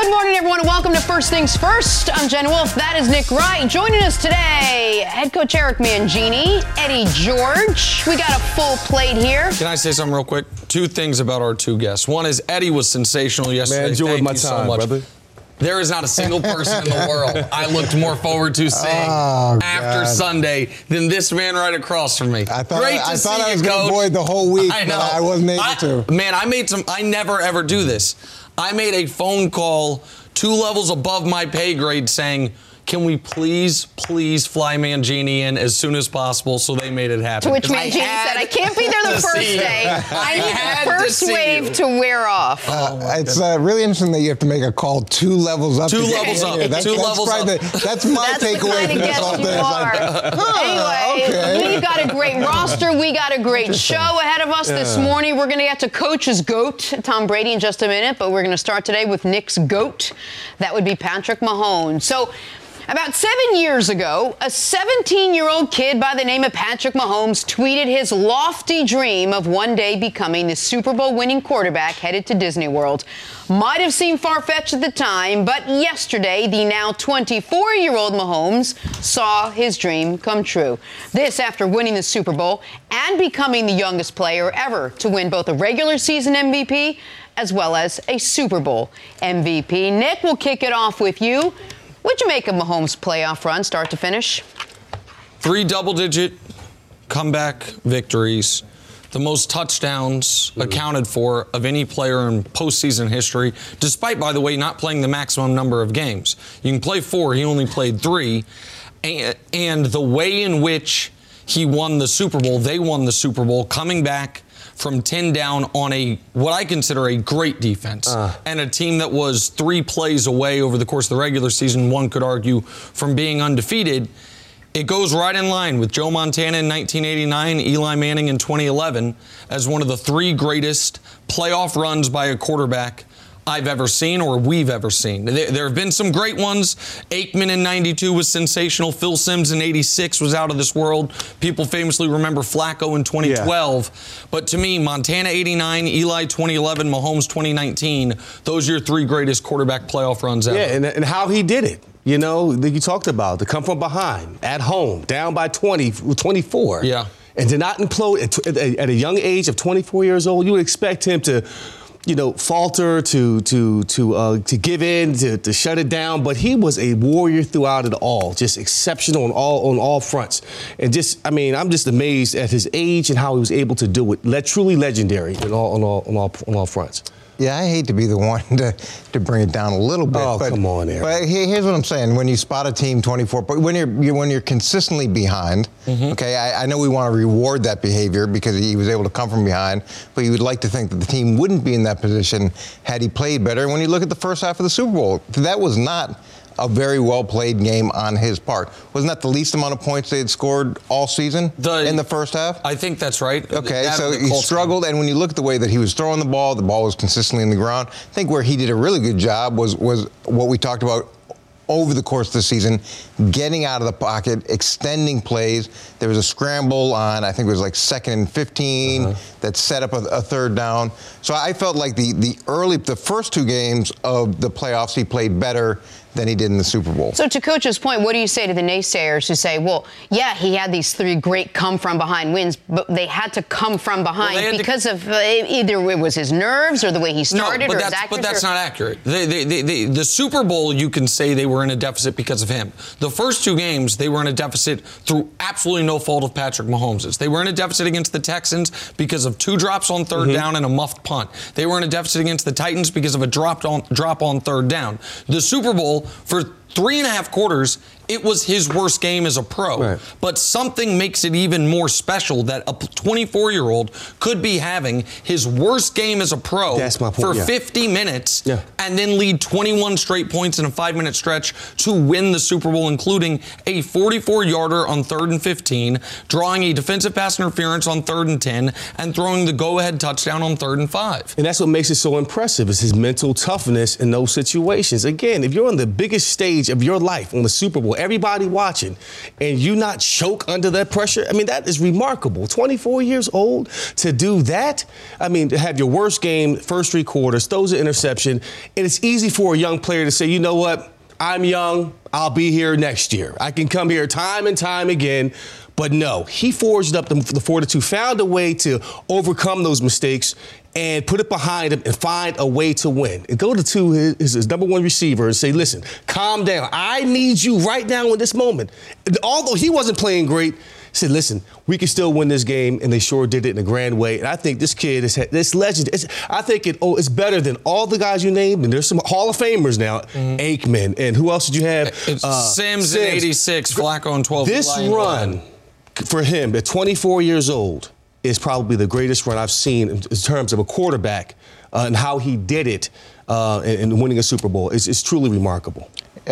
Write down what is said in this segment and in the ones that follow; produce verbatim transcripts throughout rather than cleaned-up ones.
Good morning, everyone, and welcome to First Things First. I'm Jen Wolf. That is Nick Wright. Joining us today, head coach Eric Mangini, Eddie George. We got a full plate here. Can I say something real quick? Two things about our two guests. One is Eddie was sensational yesterday. Man, enjoyed Thank my you time, so much. brother. There is not a single person in the world I looked more forward to seeing Oh, after God. Sunday than this man right across from me. I thought Great I, to I, see thought I you, was going Coach. to avoid the whole week, I know. but I wasn't able I, to. Man, I made some. I never ever do this. I made a phone call two levels above my pay grade saying, can we please, please fly Mangini in as soon as possible? So they made it happen. To which 'Cause Mangini said, I can't be there the to first see you. day. I need had the to first see wave you. to wear off. Uh, it's uh, really interesting that you have to make a call two levels up. Two to get levels in up. here. That's, Two that's levels probably up. The, that's my That's the takeaway kind from of this whole guest you thing. It's are. like, huh, Anyway, okay. we've got a great roster. We got a great show ahead of us this morning. We're going to get to Coach's GOAT, Tom Brady, in just a minute, but we're going to start today with Nick's GOAT. That would be Patrick Mahomes. So, about seven years ago, a seventeen-year-old kid by the name of Patrick Mahomes tweeted his lofty dream of one day becoming the Super Bowl winning quarterback headed to Disney World. Might have seemed far-fetched at the time, but yesterday, the now twenty-four-year-old Mahomes saw his dream come true. This after winning the Super Bowl and becoming the youngest player ever to win both a regular season M V P as well as a Super Bowl M V P. Nick, we'll kick it off with you. What'd you make of Mahomes' playoff run, start to finish? Three double-digit comeback victories, the most touchdowns mm. accounted for of any player in postseason history, despite, by the way, not playing the maximum number of games. You can play four, he only played three. And, and the way in which he won the Super Bowl, they won the Super Bowl, coming back from ten down on a what I consider a great defense uh. and a team that was three plays away over the course of the regular season, one could argue, from being undefeated. It goes right in line with Joe Montana in nineteen eighty-nine, Eli Manning in twenty eleven as one of the three greatest playoff runs by a quarterback I've ever seen or we've ever seen. There, there have been some great ones. Aikman in ninety-two was sensational. Phil Simms in eighty-six was out of this world. People famously remember Flacco in twenty twelve. Yeah. But to me, Montana eighty-nine, Eli twenty eleven, Mahomes twenty nineteen, those are your three greatest quarterback playoff runs ever. Yeah, and, and how he did it. You know, that you talked about, to come from behind, at home, down by twenty, twenty-four. Yeah. And to not implode at, at, at a young age of twenty-four years old, you would expect him to, you know, falter, to to to uh, to give in, to, to shut it down. But he was a warrior throughout it all, just exceptional on all on all fronts. And just, I mean, I'm just amazed at his age and how he was able to do it. Le- truly legendary on all on all on all on all fronts. Yeah, I hate to be the one to, to bring it down a little bit. Oh, but, come on, Eric. But here, here's what I'm saying. When you spot a team twenty-four, but when you're, you when you're consistently behind, mm-hmm. okay, I, I know we want to reward that behavior because he was able to come from behind, but you would like to think that the team wouldn't be in that position had he played better. And when you look at the first half of the Super Bowl, that was not a very well-played game on his part. Wasn't that the least amount of points they had scored all season the, in the first half? I think that's right. Okay, that so he struggled, game. And when you look at the way that he was throwing the ball, the ball was consistently in the ground. I think where he did a really good job was was what we talked about over the course of the season, getting out of the pocket, extending plays. There was a scramble on, I think it was like second and fifteen, uh-huh. that set up a, a third down. So I felt like the, the early, the first two games of the playoffs, he played better than he did in the Super Bowl. So to Coach's point, what do you say to the naysayers who say, well, yeah, he had these three great come-from-behind wins, but they had to come from behind well, because to... of uh, either it was his nerves or the way he started no, but or that's, his accuracy? But that's or... not accurate. They, they, they, they, the Super Bowl, you can say they were in a deficit because of him. The first two games, they were in a deficit through absolutely no fault of Patrick Mahomes'. They were in a deficit against the Texans because of two drops on third mm-hmm. down and a muffed punt. They were in a deficit against the Titans because of a drop on, drop on third down. The Super Bowl, for three and a half quarters, it was his worst game as a pro. Right. But something makes it even more special that a twenty-four-year-old could be having his worst game as a pro That's my point, for yeah. fifty minutes yeah. and then lead twenty-one straight points in a five-minute stretch to win the Super Bowl, including a forty-four-yarder on third and fifteen, drawing a defensive pass interference on third and ten, and throwing the go-ahead touchdown on third and five. And that's what makes it so impressive, is his mental toughness in those situations. Again, if you're on the biggest stage of your life on the Super Bowl, everybody watching, and you not choke under that pressure. I mean, that is remarkable. twenty-four years old to do that. I mean, to have your worst game, first three quarters, throws an interception, and it's easy for a young player to say, you know what, I'm young, I'll be here next year. I can come here time and time again. But no, he forged up the, the fortitude, found a way to overcome those mistakes and put it behind him and find a way to win. And go to two, his, his number one receiver and say, listen, calm down. I need you right now in this moment. And although he wasn't playing great, he said, listen, we can still win this game, and they sure did it in a grand way. And I think this kid is this legend. It's, I think it, oh, it's better than all the guys you named, and there's some Hall of Famers now. Mm-hmm. Aikman, and who else did you have? Uh, Sims, Sims in eighty-six, Flacco in twelve. This run for him at twenty-four years old is probably the greatest run I've seen in, in terms of a quarterback uh, and how he did it uh, in, in winning a Super Bowl. It's, it's truly remarkable.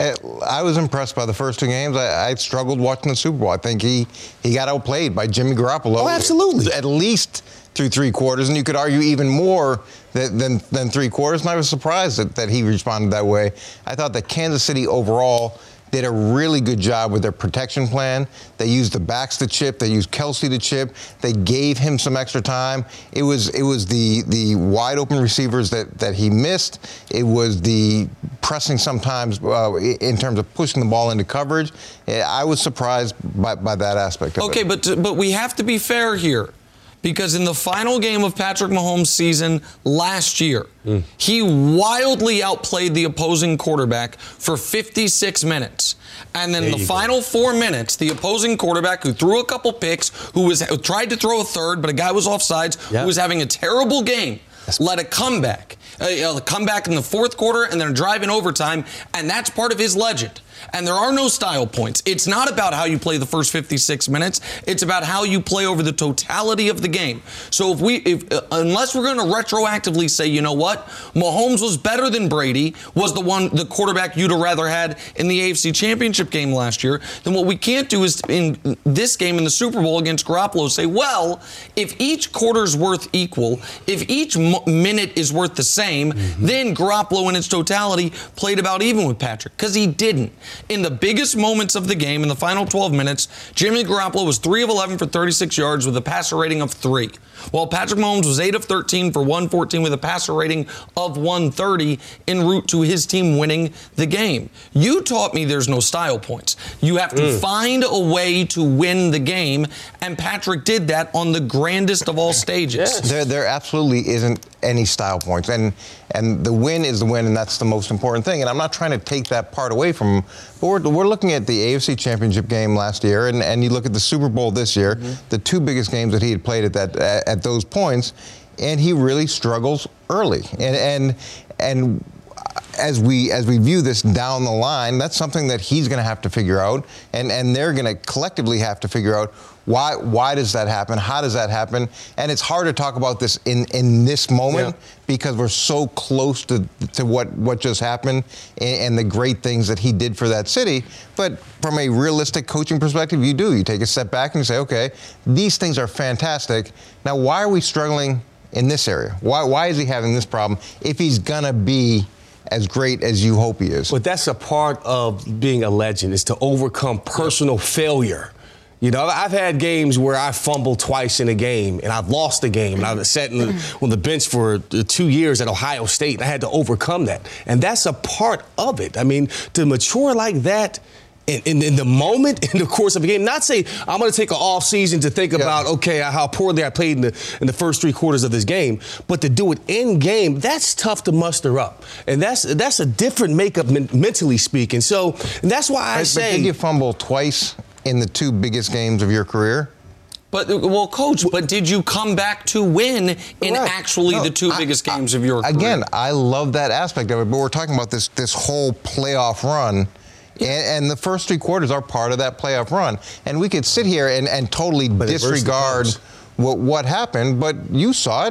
I was impressed by the first two games. I, I struggled watching the Super Bowl. I think he, he got outplayed by Jimmy Garoppolo. Oh, absolutely. At least through three quarters, and you could argue even more than, than, than three quarters, and I was surprised that, that he responded that way. I thought that Kansas City overall did a really good job with their protection plan. They used the backs to chip. They used Kelsey to chip. They gave him some extra time. It was it was the the wide open receivers that, that he missed. It was the pressing sometimes uh, in terms of pushing the ball into coverage. I was surprised by, by that aspect of okay, it. Okay, but but we have to be fair here. Because in the final game of Patrick Mahomes' season last year, mm. he wildly outplayed the opposing quarterback for fifty-six minutes. And then in the final go. four minutes, the opposing quarterback who threw a couple picks, who was who tried to throw a third, but a guy was offsides, yep. who was having a terrible game, that's led a comeback. A comeback in the fourth quarter and then a drive in overtime, and that's part of his legend. And there are no style points. It's not about how you play the first fifty-six minutes. It's about how you play over the totality of the game. So if we, if uh, unless we're going to retroactively say, you know what, Mahomes was better than Brady, was the one, the quarterback you'd have rather had in the A F C Championship game last year, then what we can't do is in this game in the Super Bowl against Garoppolo say, well, if each quarter's worth equal, if each m- minute is worth the same, mm-hmm. then Garoppolo in its totality played about even with Patrick, because he didn't. In the biggest moments of the game, in the final twelve minutes, Jimmy Garoppolo was three of eleven for thirty-six yards with a passer rating of three, while Patrick Mahomes was eight of thirteen for one fourteen with a passer rating of one thirty en route to his team winning the game. You taught me there's no style points. You have to mm. find a way to win the game, and Patrick did that on the grandest of all stages. Yes. There, there absolutely isn't any style points, and and the win is the win, and that's the most important thing. And I'm not trying to take that part away from him, but we're, we're looking at the A F C Championship game last year, and, and you look at the Super Bowl this year, mm-hmm. the two biggest games that he had played at that at, at those points, and he really struggles early. And and and as we as we view this down the line, that's something that he's going to have to figure out, and and they're going to collectively have to figure out why why does that happen? How does that happen? And it's hard to talk about this in, in this moment yeah. because we're so close to to what, what just happened and, and the great things that he did for that city. But from a realistic coaching perspective, you do. You take a step back and you say, okay, these things are fantastic. Now, why are we struggling in this area? Why why is he having this problem if he's gonna be as great as you hope he is? But that's a part of being a legend, is to overcome personal failure. You know, I've had games where I fumbled twice in a game, and I've lost a game, and I've sat in the, on the bench for two years at Ohio State, and I had to overcome that. And that's a part of it. I mean, to mature like that in, in, in the moment, in the course of a game, not say, I'm going to take an off season to think yeah. about, okay, how poorly I played in the, in the first three quarters of this game, but to do it in game, that's tough to muster up. And that's that's a different makeup men- mentally speaking. So and that's why I but, say. But did you fumble twice in the two biggest games of your career? But, well, Coach, but did you come back to win in right. actually no, the two I, biggest I, games of your career? Again, I love that aspect of it, but we're talking about this this whole playoff run, yeah. and, and the first three quarters are part of that playoff run. And we could sit here and, and totally but disregard what, what happened, but you saw it.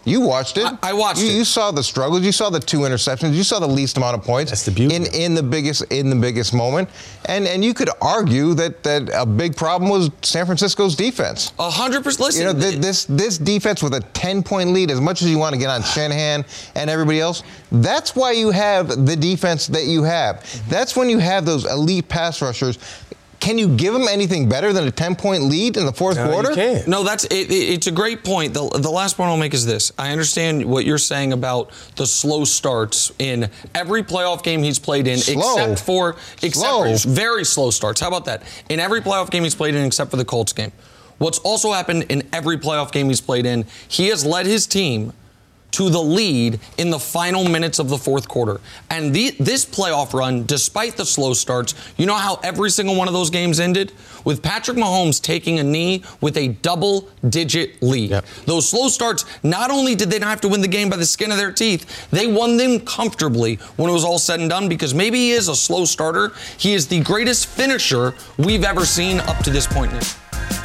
You watched it. I, I watched you, it. You saw the struggles. You saw the two interceptions. You saw the least amount of points. That's the beauty. In, in the biggest in the biggest moment. And and you could argue that that a big problem was San Francisco's defense. A hundred percent. Listen, you know, th- this this defense with a ten-point lead, as much as you want to get on Shanahan and everybody else, that's why you have the defense that you have. That's when you have those elite pass rushers. Can you give them anything better than a ten-point lead in the fourth No, quarter? you can't. No, that's it, it, it's a great point. The, the last point I'll make is this. I understand what you're saying about the slow starts in every playoff game he's played in, Slow. except for except Slow. for very slow starts. How about that? In every playoff game he's played in, except for the Colts game. What's also happened in every playoff game he's played in, he has led his team to the lead in the final minutes of the fourth quarter. And the, this playoff run, despite the slow starts, you know how every single one of those games ended? With Patrick Mahomes taking a knee with a double-digit lead. Yep. Those slow starts, not only did they not have to win the game by the skin of their teeth, they won them comfortably when it was all said and done, because maybe he is a slow starter. He is the greatest finisher we've ever seen up to this point in his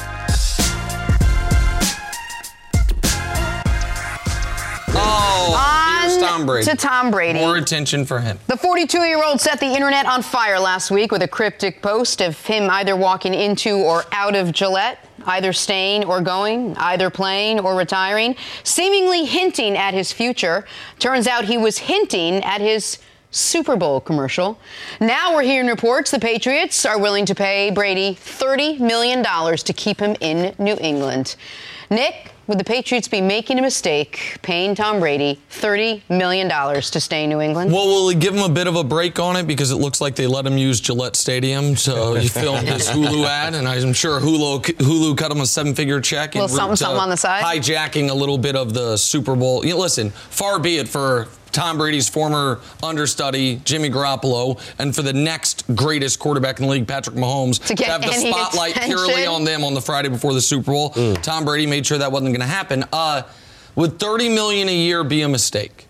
Oh, here's Tom Brady. To Tom Brady. More attention for him. The forty-two-year-old set the internet on fire last week with a cryptic post of him either walking into or out of Gillette, either staying or going, either playing or retiring, seemingly hinting at his future. Turns out he was hinting at his Super Bowl commercial. Now we're hearing reports the Patriots are willing to pay Brady thirty million dollars to keep him in New England. Nick, would the Patriots be making a mistake paying Tom Brady thirty million dollars to stay in New England? Well, will he give him a bit of a break on it, because it looks like they let him use Gillette Stadium to he filmed his Hulu ad, and I'm sure Hulu Hulu cut him a seven-figure check. Little something, something on the side. Hijacking a little bit of the Super Bowl. You know, listen, far be it for Tom Brady's former understudy, Jimmy Garoppolo, and for the next greatest quarterback in the league, Patrick Mahomes, to, to have the any spotlight attention. purely on them on the Friday before the Super Bowl. Mm. Tom Brady made sure that wasn't going to happen. Uh, would thirty million dollars a year be a mistake?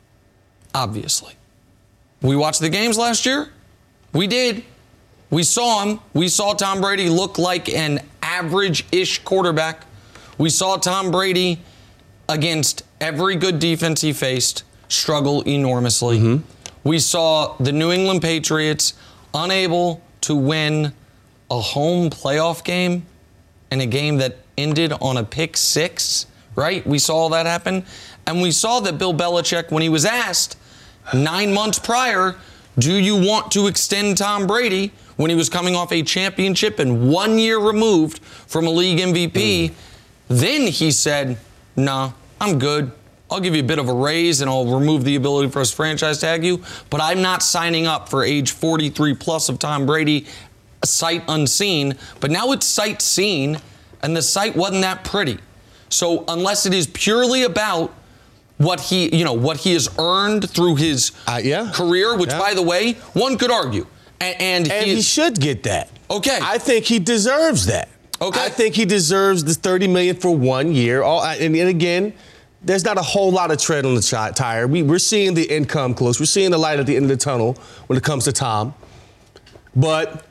Obviously. We watched the games last year. We did. We saw him. We saw Tom Brady look like an average-ish quarterback. We saw Tom Brady, against every good defense he faced, struggle enormously. Mm-hmm. We saw the New England Patriots unable to win a home playoff game in a game that ended on a pick six, right? We saw that happen. And we saw that Bill Belichick, when he was asked nine months prior, do you want to extend Tom Brady, when he was coming off a championship and one year removed from a league M V P, mm. then he said, nah, I'm good. I'll give you a bit of a raise and I'll remove the ability for us to franchise tag you, but I'm not signing up for age forty-three plus of Tom Brady, sight unseen. But now it's sight seen, and the sight wasn't that pretty. So unless it is purely about what he, you know, what he has earned through his uh, yeah. career, which, yeah. by the way, one could argue, and, and, and he, he is, should get that. Okay, I think he deserves that. Okay, I think he deserves the thirty million dollars for one year. All, and, and again, there's not a whole lot of tread on the ch- tire. We, we're seeing the end come close. We're seeing the light at the end of the tunnel when it comes to Tom. But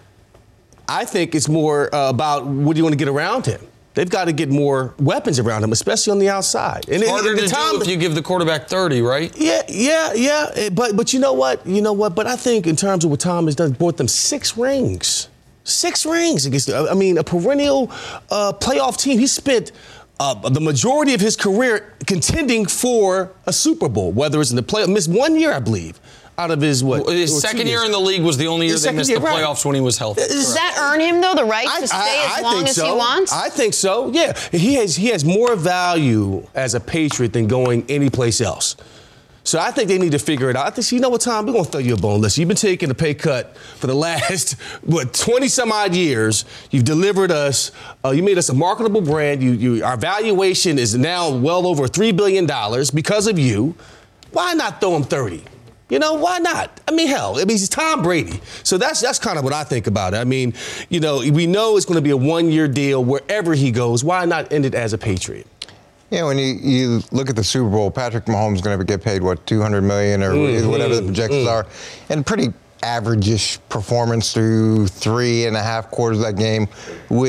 I think it's more uh, about what do you want to get around him. They've got to get more weapons around him, especially on the outside. And it's harder and, to Tom, do if you give the quarterback thirty, right? Yeah, yeah, yeah. But but you know what? You know what? But I think in terms of what Tom has done, brought them six rings. Six rings against, I mean, a perennial uh, playoff team. He spent uh, the majority of his career contending for a Super Bowl, whether it's in the playoff. Missed one year, I believe, out of his what? His second year in the league was the only year His they second missed year, the right. playoffs when he was healthy. Does that earn him, though, the right I, to stay I, as I long think as so. he wants? I think so, yeah. He has, he has more value as a Patriot than going anyplace else. So I think they need to figure it out. I think, you know what, Tom, we're going to throw you a bone. Listen, you've been taking a pay cut for the last, what, twenty-some-odd years. You've delivered us. Uh, you made us a marketable brand. You, you, our valuation is now well over three billion dollars because of you. Why not throw him thirty? You know, why not? I mean, hell, I mean, he's Tom Brady. So that's that's kind of what I think about it. I mean, you know, we know it's going to be a one-year deal wherever he goes. Why not end it as a Patriot? Yeah, when you, you look at the Super Bowl, Patrick Mahomes is going to get paid, what, two hundred million dollars or mm-hmm. whatever the projections mm. are, and pretty average-ish performance through three and a half quarters of that game with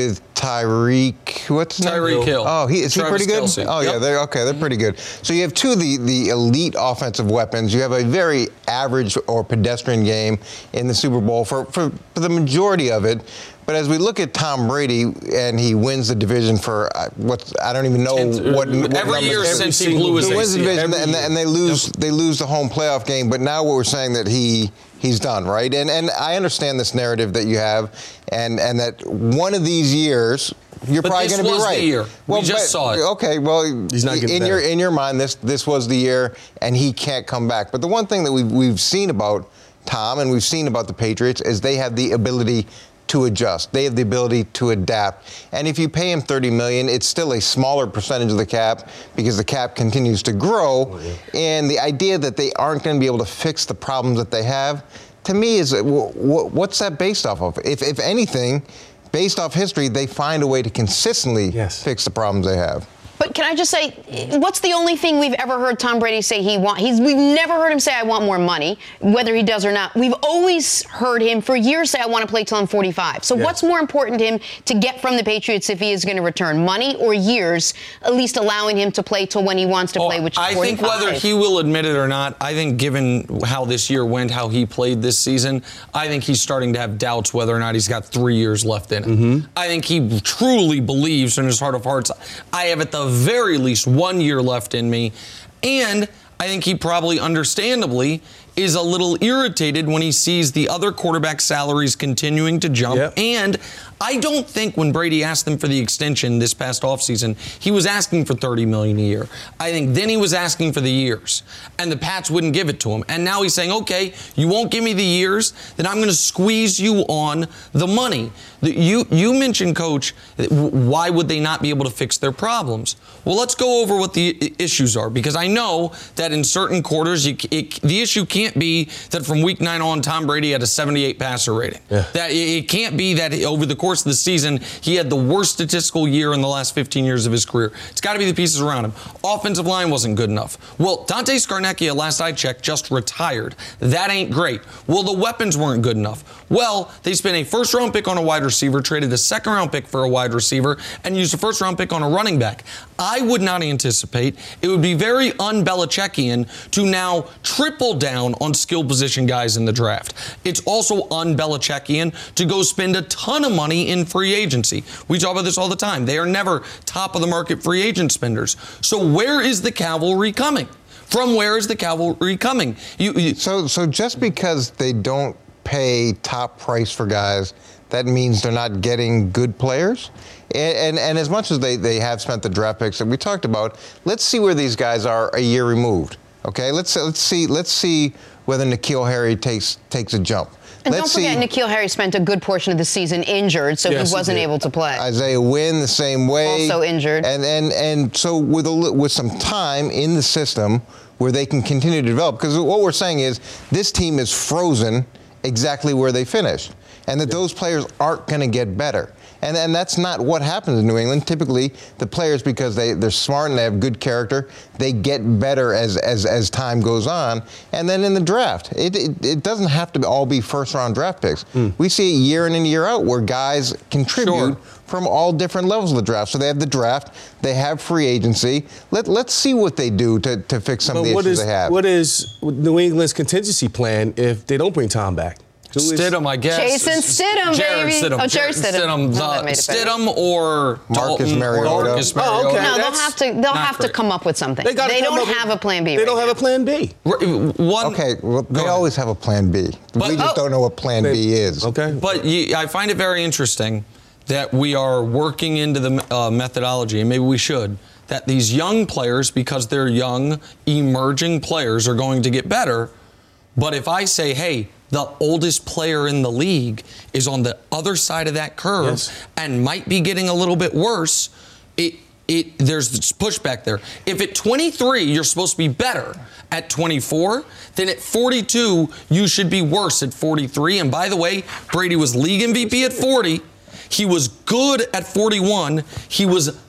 Tyreek, what's his name? Tyreek Hill. Oh, he, is Travis he pretty good? Kelce. Oh, Yep. yeah, they're okay. They're pretty good. So you have two of the, the elite offensive weapons. You have a very average or pedestrian game in the Super Bowl for, for, for the majority of it. But as we look at Tom Brady and he wins the division for uh, what I don't even know what, what every year numbers, since he blew his he wins the A C L. division and, and they lose they lose the home playoff game. But now we're saying that he he's done, right? And and I understand this narrative that you have, and and that one of these years you're but probably going to be was right. The year. Well, we just but, saw it. Okay, well, He's not getting in your better. in your mind, this this was the year, and he can't come back. But the one thing that we've we've seen about Tom and we've seen about the Patriots is they have the ability to adjust. They have the ability to adapt. And if you pay him thirty million dollars, it's still a smaller percentage of the cap because the cap continues to grow. Oh, yeah. And the idea that they aren't going to be able to fix the problems that they have, to me, is what's that based off of? If, if anything, based off history, they find a way to consistently yes. fix the problems they have. But can I just say, what's the only thing we've ever heard Tom Brady say he want? He's we've never heard him say I want more money, whether he does or not. We've always heard him for years say I want to play till I'm forty-five. So yes. what's more important to him to get from the Patriots if he is going to return, money or years? At least allowing him to play till when he wants to oh, play, which is I forty-five. think whether he will admit it or not, I think given how this year went, how he played this season, I think he's starting to have doubts whether or not he's got three years left in it. Mm-hmm. I think he truly believes in his heart of hearts, I have at the very least one year left in me. And I think he probably understandably is a little irritated when he sees the other quarterback salaries continuing to jump. Yep. And I don't think when Brady asked them for the extension this past offseason, he was asking for thirty million dollars a year. I think then he was asking for the years, and the Pats wouldn't give it to him. And now he's saying, okay, you won't give me the years, then I'm going to squeeze you on the money. You, you mentioned, Coach, why would they not be able to fix their problems? Well, let's go over what the issues are, because I know that in certain quarters, you, it, the issue can't be that from week nine on, Tom Brady had a seventy-eight passer rating. Yeah. That it can't be that over the course of the season, he had the worst statistical year in the last fifteen years of his career. It's got to be the pieces around him. Offensive line wasn't good enough. Well, Dante Scarnecchia, last I checked, just retired. That ain't great. Well, the weapons weren't good enough. Well, they spent a first-round pick on a wide receiver, traded a second-round pick for a wide receiver, and used a first-round pick on a running back. I would not anticipate it would be very un-Belichickian to now triple down on skill position guys in the draft. It's also un-Belichickian to go spend a ton of money in free agency. We talk about this all the time. They are never top-of-the-market free agent spenders. So where is the cavalry coming? From where is the cavalry coming? You, you, so, so just because they don't pay top price for guys, that means they're not getting good players? And, and, and as much as they, they have spent the draft picks that we talked about, let's see where these guys are a year removed. Okay, let's let's see let's see whether N'Keal Harry takes takes a jump. And let's don't forget, see, N'Keal Harry spent a good portion of the season injured, so yes, he wasn't he able to play. Isaiah Wynn the same way, also injured. And and and so with a, with some time in the system where they can continue to develop, because what we're saying is this team is frozen exactly where they finished, and that those players aren't going to get better. And, and that's not what happens in New England. Typically, the players, because they, they're smart and they have good character, they get better as as, as time goes on. And then in the draft, it, it, it doesn't have to all be first-round draft picks. Mm. We see it year in and year out where guys contribute sure. from all different levels of the draft. So they have the draft, they have free agency. Let, let's see what they do to, to fix some but of the what issues is, they have. What is New England's contingency plan if they don't bring Tom back? Stidham, I guess. Jason Stidham, Jared baby. Stidham. Oh, Jared Stidham. Stidham, the, Stidham or Marcus Dalton Mariota. Or Marcus Mariota. Oh, okay. No, they'll have to. They'll have great. to come up with something. They, they don't up, have a plan B. They right don't now. have a plan B. One, okay, well, they always have a plan B. But, we just oh, don't know what plan they, B is. Okay. But you, I find it very interesting that we are working into the uh, methodology, and maybe we should, that these young players, because they're young, emerging players, are going to get better. But if I say, hey, the oldest player in the league is on the other side of that curve yes. and might be getting a little bit worse, it it there's pushback there. If at twenty-three you're supposed to be better at twenty-four, then at forty-two you should be worse at forty-three. And by the way, Brady was league M V P at forty. He was good at forty-one. He was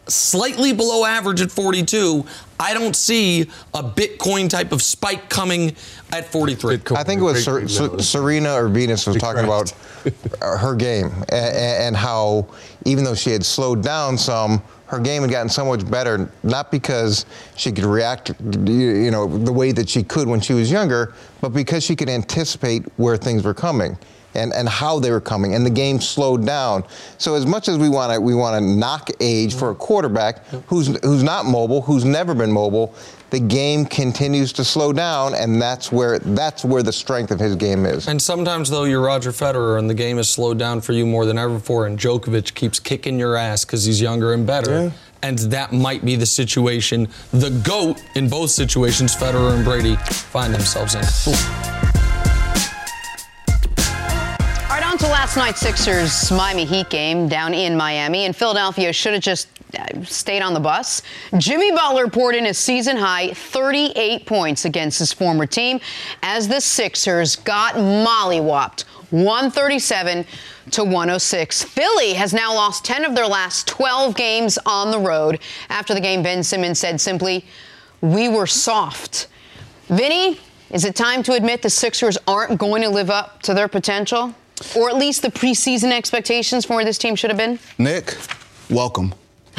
slightly below average at forty-two. I don't see a Bitcoin type of spike coming at forty-three. Bitcoin. I think it was Ser- Ser- Serena or Venus was talking about her game and, and how even though she had slowed down some, her game had gotten so much better, not because she could react, you know, the way that she could when she was younger, but because she could anticipate where things were coming. And, and how they were coming, and the game slowed down. So as much as we want to we want to knock age for a quarterback who's who's not mobile, who's never been mobile, the game continues to slow down, and that's where that's where the strength of his game is. And sometimes though you're Roger Federer, and the game has slowed down for you more than ever before, and Djokovic keeps kicking your ass because he's younger and better. Yeah. And that might be the situation, the GOAT in both situations, Federer and Brady, find themselves in. Ooh. On to last night's Sixers Miami Heat game down in Miami, and Philadelphia should have just stayed on the bus. Jimmy Butler poured in a season-high thirty-eight points against his former team as the Sixers got mollywopped one thirty-seven to one oh six. Philly has now lost ten of their last twelve games on the road. After the game, Ben Simmons said simply, "We were soft." Vinny, is it time to admit the Sixers aren't going to live up to their potential? Or at least the preseason expectations for where this team should have been? Nick, welcome.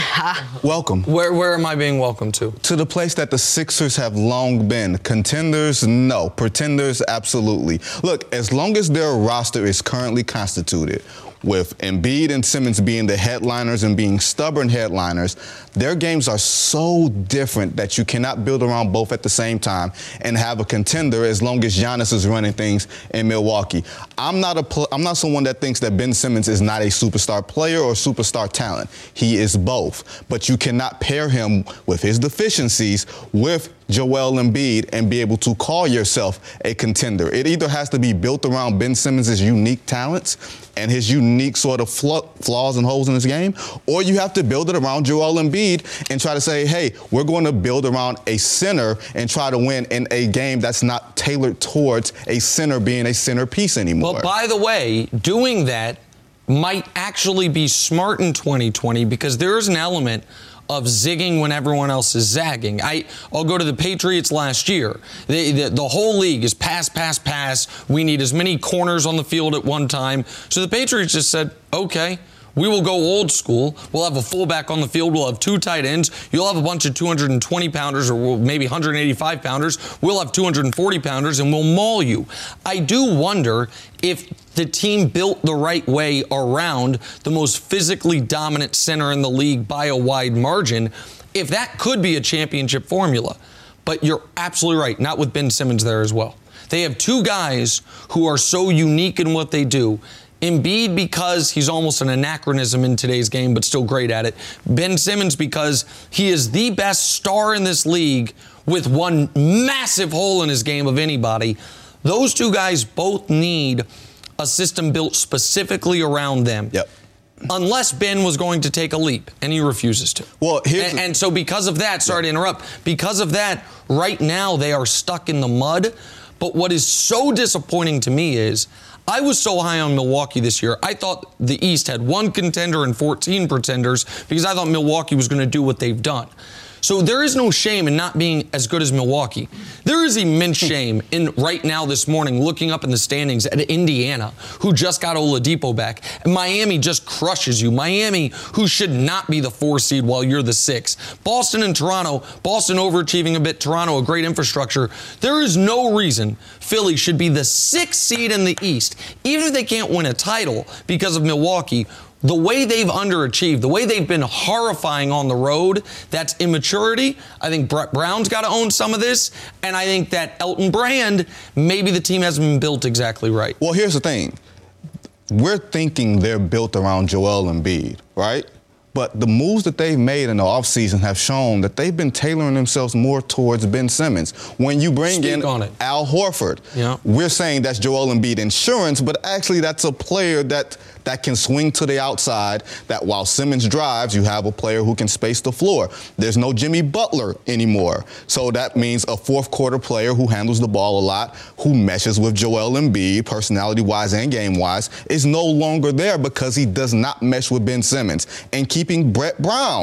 Welcome. Where where am I being welcomed to? To the place that the Sixers have long been. Contenders, no. Pretenders, absolutely. Look, as long as their roster is currently constituted, with Embiid and Simmons being the headliners and being stubborn headliners, their games are so different that you cannot build around both at the same time and have a contender as long as Giannis is running things in Milwaukee. I'm not a pl- I'm not someone that thinks that Ben Simmons is not a superstar player or superstar talent. He is both. But you cannot pair him with his deficiencies with Joel Embiid and be able to call yourself a contender. It either has to be built around Ben Simmons' unique talents and his unique sort of flaw, flaws and holes in his game, or you have to build it around Joel Embiid and try to say, hey, we're going to build around a center and try to win in a game that's not tailored towards a center being a centerpiece anymore. Well, by the way, doing that might actually be smart in twenty twenty because there is an element of zigging when everyone else is zagging. I, I'll go to the Patriots last year. They, the, the whole league is pass, pass, pass. We need as many corners on the field at one time. So the Patriots just said, okay, we will go old school. We'll have a fullback on the field. We'll have two tight ends. You'll have a bunch of two hundred twenty pounders or maybe one hundred eighty-five pounders. We'll have two hundred forty pounders and we'll maul you. I do wonder if the team built the right way around the most physically dominant center in the league by a wide margin, if that could be a championship formula. But you're absolutely right, not with Ben Simmons there as well. They have two guys who are so unique in what they do. Embiid because he's almost an anachronism in today's game, but still great at it. Ben Simmons because he is the best star in this league with one massive hole in his game of anybody. Those two guys both need a system built specifically around them. Yep. Unless Ben was going to take a leap, and he refuses to. Well, here's and, and so because of that, sorry to interrupt, because of that, right now they are stuck in the mud. But what is so disappointing to me is I was so high on Milwaukee this year. I thought the East had one contender and fourteen pretenders because I thought Milwaukee was going to do what they've done. So there is no shame in not being as good as Milwaukee. There is immense shame in right now this morning looking up in the standings at Indiana, who just got Oladipo back. And Miami just crushes you. Miami, who should not be the four seed while you're the six. Boston and Toronto, Boston overachieving a bit, Toronto a great infrastructure. There is no reason Philly should be the sixth seed in the East, even if they can't win a title because of Milwaukee. The way they've underachieved, the way they've been horrifying on the road, that's immaturity. I think Brett Brown's got to own some of this. And I think that Elton Brand, maybe the team hasn't been built exactly right. Well, here's the thing. We're thinking they're built around Joel Embiid, right? But the moves that they've made in the offseason have shown that they've been tailoring themselves more towards Ben Simmons. When you bring Speak in on it. Al Horford, yeah. we're saying that's Joel Embiid insurance, but actually that's a player that that can swing to the outside, that while Simmons drives, you have a player who can space the floor. There's no Jimmy Butler anymore. So that means a fourth quarter player who handles the ball a lot, who meshes with Joel Embiid, personality-wise and game-wise, is no longer there because he does not mesh with Ben Simmons. And keeping Brett Brown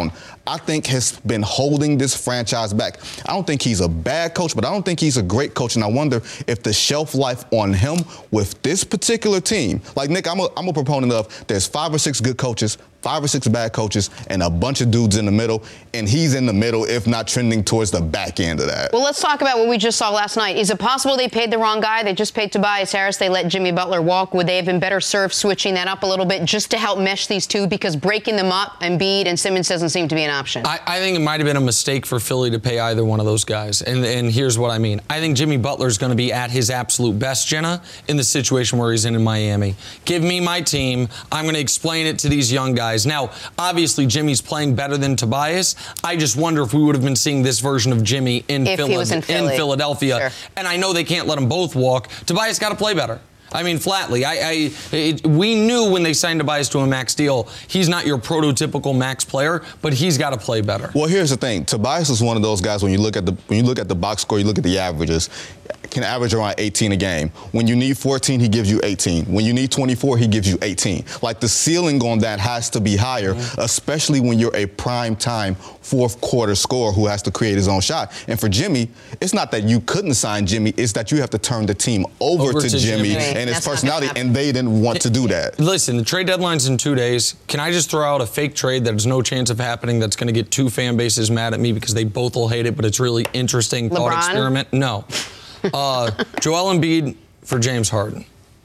I think has been holding this franchise back. I don't think he's a bad coach, but I don't think he's a great coach. And I wonder if the shelf life on him with this particular team, like Nick, I'm a, I'm a proponent of there's five or six good coaches, five or six bad coaches, and a bunch of dudes in the middle, and he's in the middle, if not trending towards the back end of that. Well, let's talk about what we just saw last night. Is it possible they paid the wrong guy? They just paid Tobias Harris. They let Jimmy Butler walk. Would they have been better served switching that up a little bit just to help mesh these two? Because breaking them up, Embiid and Simmons doesn't seem to be an option. I, I think it might have been a mistake for Philly to pay either one of those guys. And, and here's what I mean. I think Jimmy Butler's going to be at his absolute best, Jenna, in the situation where he's in in Miami. Give me my team. I'm going to explain it to these young guys. Now, obviously, Jimmy's playing better than Tobias. I just wonder if we would have been seeing this version of Jimmy in, if Phila- he was in, Philly. in Philadelphia. Sure. And I know they can't let them both walk. Tobias got to play better. I mean, flatly. I, I it, we knew when they signed Tobias to a max deal, he's not your prototypical max player, but he's got to play better. Well, here's the thing. Tobias is one of those guys. When you look at the when you look at the box score, you look at the averages. Can average around eighteen a game. When you need fourteen, he gives you eighteen. When you need twenty-four, he gives you eighteen. Like the ceiling on that has to be higher, mm-hmm. especially when you're a prime time fourth quarter scorer who has to create his own shot. And for Jimmy, it's not that you couldn't sign Jimmy, it's that you have to turn the team over, over to, to Jimmy, Jimmy and his That's personality, and they didn't want to do that. Listen, the trade deadline's in two days. Can I just throw out a fake trade that has no chance of happening that's going to get two fan bases mad at me because they both will hate it, but it's really interesting LeBron? Thought experiment? No. Uh, Joel Embiid for James Harden.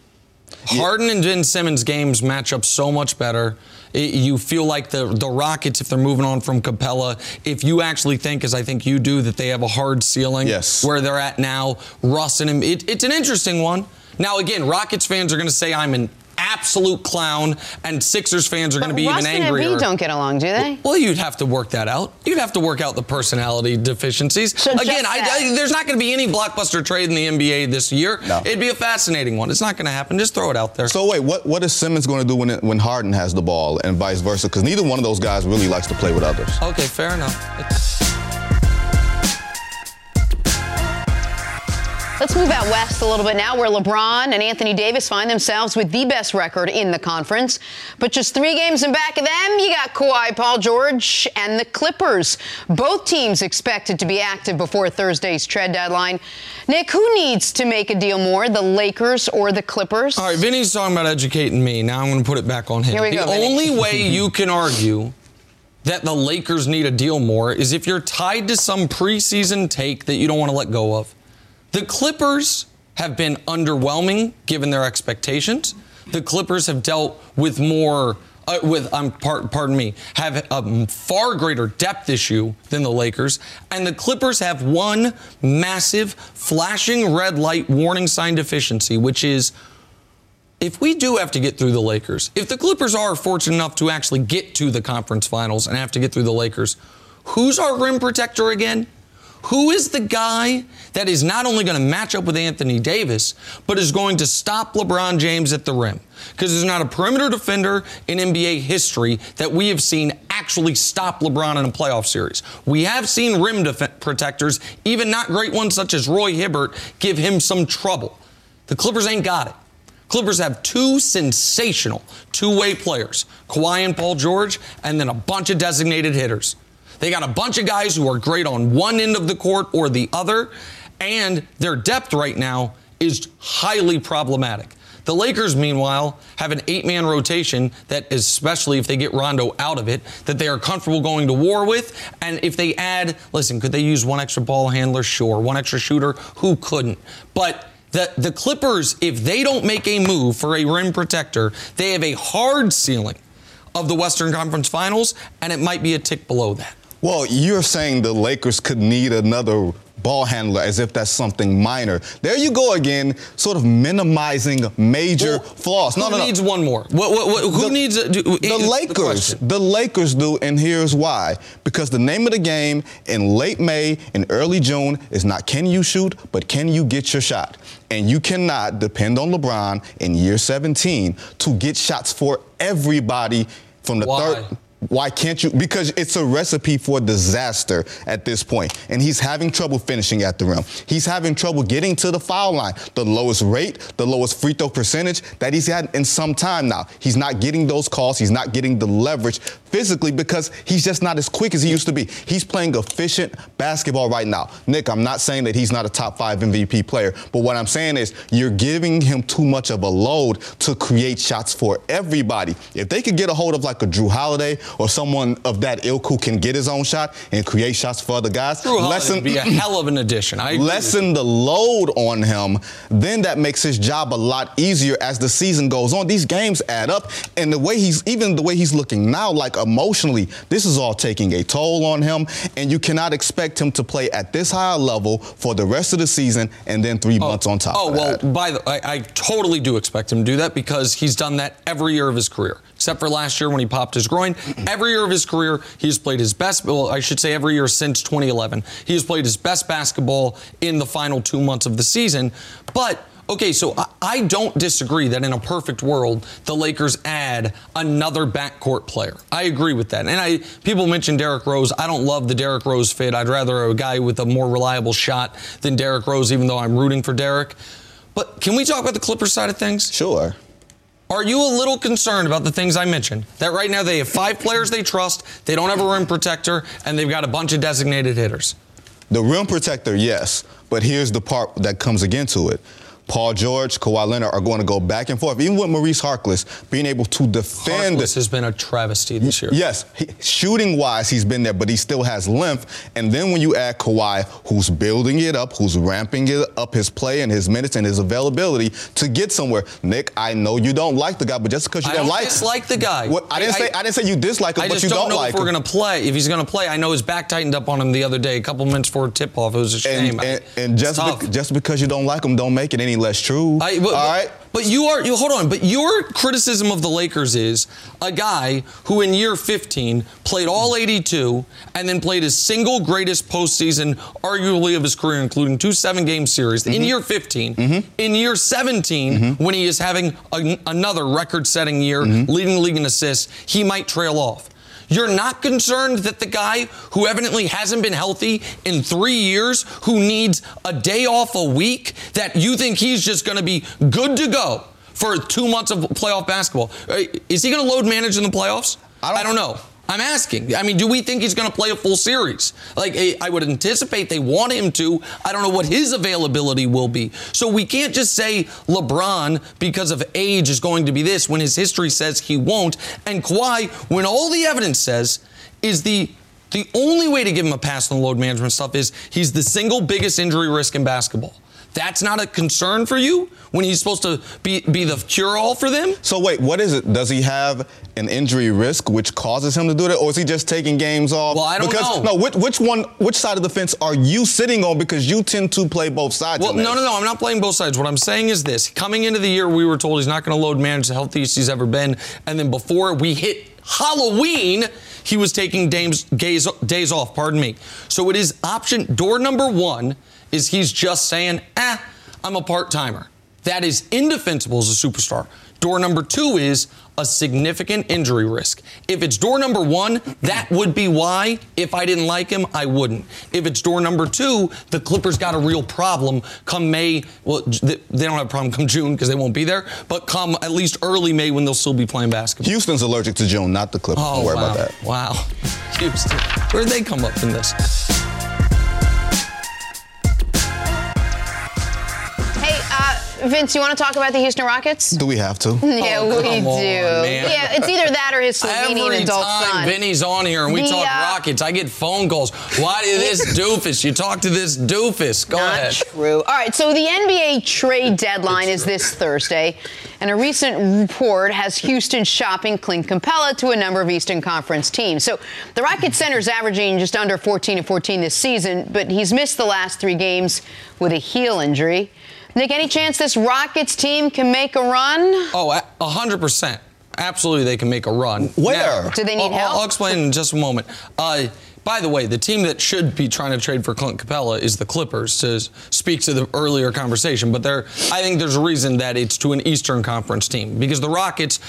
Harden and Ben Simmons games match up so much better. It, you feel like the, the Rockets, if they're moving on from Capella, if you actually think, as I think you do, that they have a hard ceiling yes. where they're at now, Russ and him, it, it's an interesting one. Now, again, Rockets fans are going to say I'm an absolute clown, and Sixers fans are going to be Russ even angrier. And Embiid don't get along, do they? Well, you'd have to work that out. You'd have to work out the personality deficiencies. So Again, I, I, there's not going to be any blockbuster trade in the N B A this year. No. It'd be a fascinating one. It's not going to happen. Just throw it out there. So wait, what what is Simmons going to do when it, when Harden has the ball and vice versa? Because neither one of those guys really likes to play with others. Okay, fair enough. Let's move out west a little bit now, where LeBron and Anthony Davis find themselves with the best record in the conference. But just three games in back of them, you got Kawhi, Paul George, and the Clippers. Both teams expected to be active before Thursday's trade deadline. Nick, who needs to make a deal more, the Lakers or the Clippers? All right, Vinny's talking about educating me. Now I'm going to put it back on him. Here we the go, Vinny. only way you can argue that the Lakers need a deal more is if you're tied to some preseason take that you don't want to let go of. The Clippers have been underwhelming given their expectations. The Clippers have dealt with more, uh, with um, par- pardon me, have a far greater depth issue than the Lakers. And the Clippers have one massive flashing red light warning sign deficiency, which is if we do have to get through the Lakers, if the Clippers are fortunate enough to actually get to the conference finals and have to get through the Lakers, who's our rim protector again? Who is the guy that is not only going to match up with Anthony Davis, but is going to stop LeBron James at the rim? Because there's not a perimeter defender in N B A history that we have seen actually stop LeBron in a playoff series. We have seen rim def- protectors, even not great ones such as Roy Hibbert, give him some trouble. The Clippers ain't got it. Clippers have two sensational two-way players, Kawhi and Paul George, and then a bunch of designated hitters. They got a bunch of guys who are great on one end of the court or the other, and their depth right now is highly problematic. The Lakers, meanwhile, have an eight-man rotation that, especially if they get Rondo out of it, that they are comfortable going to war with. And if they add, listen, could they use one extra ball handler? Sure. One extra shooter? Who couldn't? But the, the Clippers, if they don't make a move for a rim protector, they have a hard ceiling of the Western Conference Finals, and it might be a tick below that. Well, you're saying the Lakers could need another ball handler as if that's something minor. There you go again, sort of minimizing major well, flaws. No, who no, no. needs one more? What, what, what, who the, needs a, do, the Lakers? The, the Lakers do, and here's why. Because the name of the game in late May and early June is not can you shoot, but can you get your shot? And you cannot depend on LeBron in year seventeen to get shots for everybody from the Why? third. Why can't you? Because it's a recipe for disaster at this point. And he's having trouble finishing at the rim. He's having trouble getting to the foul line. The lowest rate, the lowest free throw percentage that he's had in some time now. He's not getting those calls. He's not getting the leverage physically because he's just not as quick as he used to be. He's playing efficient basketball right now. Nick, I'm not saying that he's not a top five M V P player, but what I'm saying is you're giving him too much of a load to create shots for everybody. If they could get a hold of like a Drew Holiday or someone of that ilk who can get his own shot and create shots for other guys, Drew lessen, would be a hell of an addition. I agree lessen the load on him, then that makes his job a lot easier as the season goes on. These games add up, and the way he's, even the way he's looking now, like emotionally, this is all taking a toll on him, and you cannot expect him to play at this high level for the rest of the season and then three oh, months on top oh, of that. Oh, well, by the I, I totally do expect him to do that because he's done that every year of his career, except for last year when he popped his groin. Every year of his career, he's played his best, well, I should say every year since twenty eleven. He has played his best basketball in the final two months of the season. But, okay, so I, I don't disagree that in a perfect world, the Lakers add another backcourt player. I agree with that. And I people mention Derrick Rose. I don't love the Derrick Rose fit. I'd rather a guy with a more reliable shot than Derrick Rose, even though I'm rooting for Derrick. But can we talk about the Clippers side of things? Sure. Are you a little concerned about the things I mentioned? That right now they have five players they trust, they don't have a rim protector, and they've got a bunch of designated hitters. The rim protector, yes. But here's the part that comes again to it. Paul George, Kawhi Leonard are going to go back and forth. Even with Maurice Harkless being able to defend. Harkless has been a travesty this year. Yes. He, shooting-wise, he's been there, but he still has length. And then when you add Kawhi, who's building it up, who's ramping it up his play and his minutes and his availability to get somewhere. Nick, I know you don't like the guy, but just because you I don't, don't like dislike the guy. What, I, didn't I, say, I didn't say you dislike him, I but you don't, don't know like if him. we're going to play. If he's going to play, I know his back tightened up on him the other day, a couple minutes before tip-off. It was a shame. And, and, and just, be, just because you don't like him don't make it any less true. I, but, All right? But you are, you hold on, but your criticism of the Lakers is a guy who in year fifteen played all eighty-two and then played his single greatest postseason, arguably of his career, including two seven-game series. Mm-hmm. In year fifteen, mm-hmm. in year seventeen, mm-hmm. when he is having a, another record-setting year, mm-hmm. leading the league in assists, he might trail off. You're not concerned that the guy who evidently hasn't been healthy in three years, who needs a day off a week, that you think he's just going to be good to go for two months of playoff basketball? Is he going to load manage in the playoffs? I don't, I don't know. I'm asking. I mean, do we think he's going to play a full series? Like, I would anticipate they want him to. I don't know what his availability will be. So we can't just say LeBron, because of age, is going to be this when his history says he won't. And Kawhi, when all the evidence says is the the only way to give him a pass on the load management stuff is he's the single biggest injury risk in basketball. That's not a concern for you when he's supposed to be, be the cure-all for them? So wait, what is it? Does he have an injury risk which causes him to do that, or is he just taking games off? Well, I don't because, know. No, which, which one, which side of the fence are you sitting on? Because you tend to play both sides. Well, no, no, no. I'm not playing both sides. What I'm saying is this: coming into the year, we were told he's not going to load manage, the healthiest he's ever been, and then before we hit Halloween, he was taking days, days, days off. Pardon me. So it is option door number one is he's just saying, eh. I'm a part-timer. That is indefensible as a superstar. Door number two is a significant injury risk. If it's door number one, that would be why, if I didn't like him, I wouldn't. If it's door number two, the Clippers got a real problem come May. Well, they don't have a problem come June because they won't be there, but come at least early May when they'll still be playing basketball. Houston's allergic to June, not the Clippers. Oh, don't worry wow. about that. Wow. Houston. Where'd they come up in this? Vince, you want to talk about the Houston Rockets? Do we have to? Yeah, oh, we do. On, yeah, it's either that or his Slovenian Every adult time son. Vinny's on here and we the, talk uh, Rockets, I get phone calls. Why did this doofus? You talk to this doofus. Go Not ahead. True. All right, so the N B A trade deadline is this Thursday, and a recent report has Houston shopping Clint Capella to a number of Eastern Conference teams. So the Rockets center's averaging just under fourteen and fourteen this season, but he's missed the last three games with a heel injury. Nick, any chance this Rockets team can make a run? Oh, one hundred percent. Absolutely, they can make a run. Where? Now, Do they need I'll, help? I'll explain in just a moment. Uh, by the way, the team that should be trying to trade for Clint Capella is the Clippers, to speak to the earlier conversation. But there, I think there's a reason that it's to an Eastern Conference team, because the Rockets,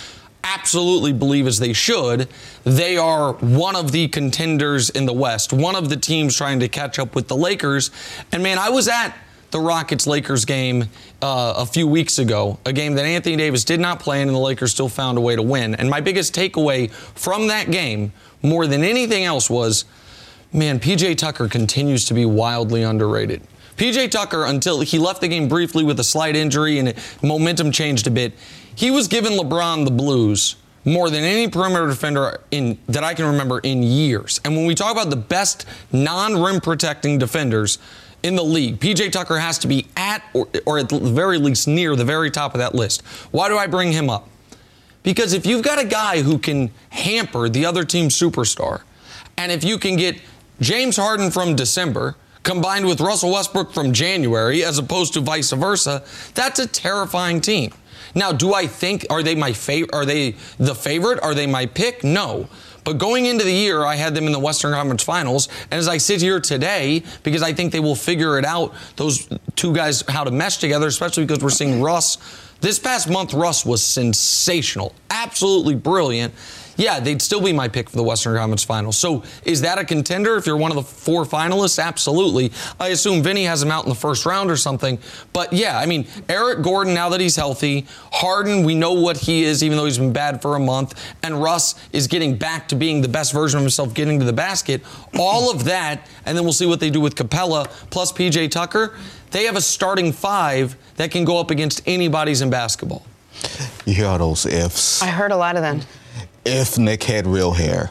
absolutely believe, as they should, they are one of the contenders in the West, one of the teams trying to catch up with the Lakers. And, man, I was at the Rockets-Lakers game uh, a few weeks ago, a game that Anthony Davis did not play in, and the Lakers still found a way to win. And my biggest takeaway from that game, more than anything else, was, man, P J Tucker continues to be wildly underrated. P J Tucker, until he left the game briefly with a slight injury and it, momentum changed a bit, he was giving LeBron the blues more than any perimeter defender in that I can remember in years. And when we talk about the best non-rim protecting defenders in the league, P J Tucker has to be at or, or at the very least near the very top of that list. Why do I bring him up? Because if you've got a guy who can hamper the other team's superstar, and if you can get James Harden from December combined with Russell Westbrook from January as opposed to vice versa, that's a terrifying team. Now, do I think, are they my fav- are they the favorite? Are they my pick? No. But going into the year, I had them in the Western Conference Finals. And as I sit here today, because I think they will figure it out, those two guys, how to mesh together, especially because we're seeing Russ. This past month, Russ was sensational, absolutely brilliant. Yeah, they'd still be my pick for the Western Conference Finals. So is that a contender if you're one of the four finalists? Absolutely. I assume Vinny has him out in the first round or something. But, yeah, I mean, Eric Gordon, now that he's healthy. Harden, we know what he is, even though he's been bad for a month. And Russ is getting back to being the best version of himself, getting to the basket. All of that, and then we'll see what they do with Capella plus P J Tucker. They have a starting five that can go up against anybody's in basketball. You hear all those ifs. I heard a lot of them. If Nick had real hair.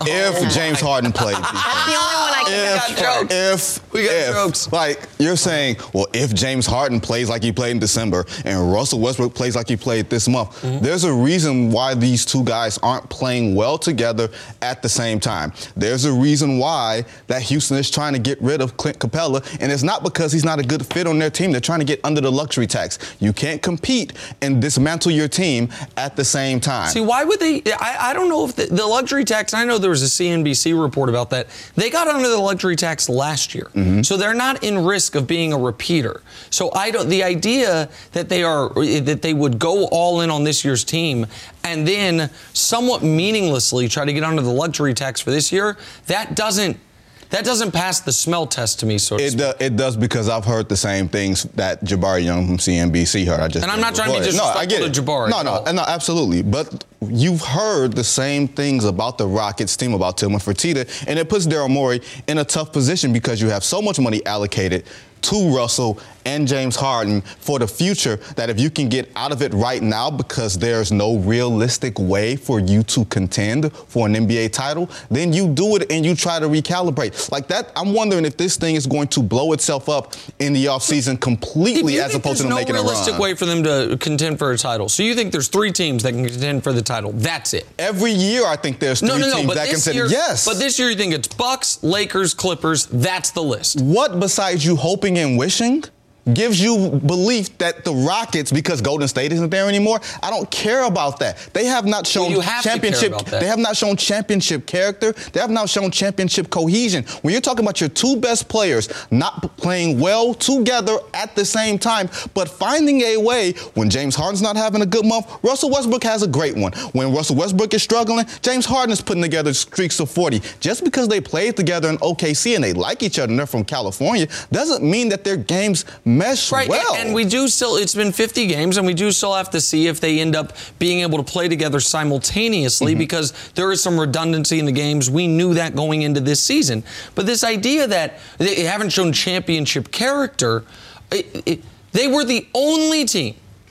If James Harden played defense. That's the only one I can We got jokes. If, We got if, jokes. Like, you're saying, well, if James Harden plays like he played in December and Russell Westbrook plays like he played this month, mm-hmm. there's a reason why these two guys aren't playing well together at the same time. There's a reason why that Houston is trying to get rid of Clint Capella, and it's not because he's not a good fit on their team. They're trying to get under the luxury tax. You can't compete and dismantle your team at the same time. See, why would they? I, I don't know if the, the luxury tax, I know there was a C N B C report about that. They got under the luxury tax last year. Mm-hmm. So they're not in risk of being a repeater. So I don't, the idea that they are, that they would go all in on this year's team and then somewhat meaninglessly try to get under the luxury tax for this year, that doesn't, That doesn't pass the smell test to me, so to it, do, it does, because I've heard the same things that Jabari Young from C N B C heard. I just and I'm not trying to be disrespectful no, I get it. to Jabari. No, no, no, absolutely. But you've heard the same things about the Rockets team, about Tillman Fertitta, and it puts Daryl Morey in a tough position because you have so much money allocated to Russell and James Harden for the future that if you can get out of it right now because there's no realistic way for you to contend for an N B A title, then you do it and you try to recalibrate. Like that, I'm wondering if this thing is going to blow itself up in the offseason completely as opposed to them no making a run. There's no realistic way for them to contend for a title. So you think there's three teams that can contend for the title. That's it. Every year I think there's three no, no, no, teams but that this can year, yes. But this year you think it's Bucks, Lakers, Clippers. That's the list. What besides you hoping and wishing gives you belief that the Rockets, because Golden State isn't there anymore, I don't care about that. They have not shown well, you have championship. To care about that. They have not shown championship character. They have not shown championship cohesion. When you're talking about your two best players not playing well together at the same time, but finding a way when James Harden's not having a good month, Russell Westbrook has a great one. When Russell Westbrook is struggling, James Harden is putting together streaks of forty. Just because they played together in O K C and they like each other and they're from California doesn't mean that their games mesh right, well. And, and we do still, it's been fifty games, and we do still have to see if they end up being able to play together simultaneously mm-hmm. because there is some redundancy in the games. We knew that going into this season. But this idea that they haven't shown championship character, it, it, they were the only team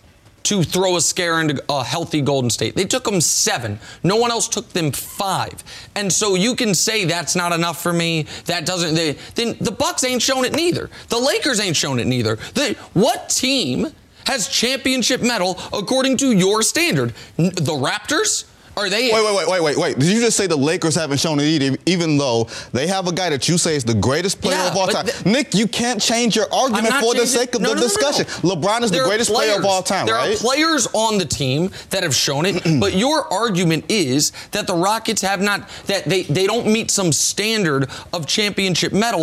to throw a scare into a healthy Golden State. They took them seven. No one else took them five. And so you can say that's not enough for me. That doesn't. They, then the Bucks ain't shown it neither. The Lakers ain't shown it neither. The, what team has championship medal according to your standard? The Raptors? Are they? Wait, wait, wait, wait, wait, wait. Did you just say the Lakers haven't shown it either, even though they have a guy that you say is the greatest player yeah, of all time? The, Nick, you can't change your argument for the sake of no, the no, no, discussion. No, no. LeBron is there the greatest players, player of all time, there right? There are players on the team that have shown it, but your argument is that the Rockets have not, that they, they don't meet some standard of championship medal.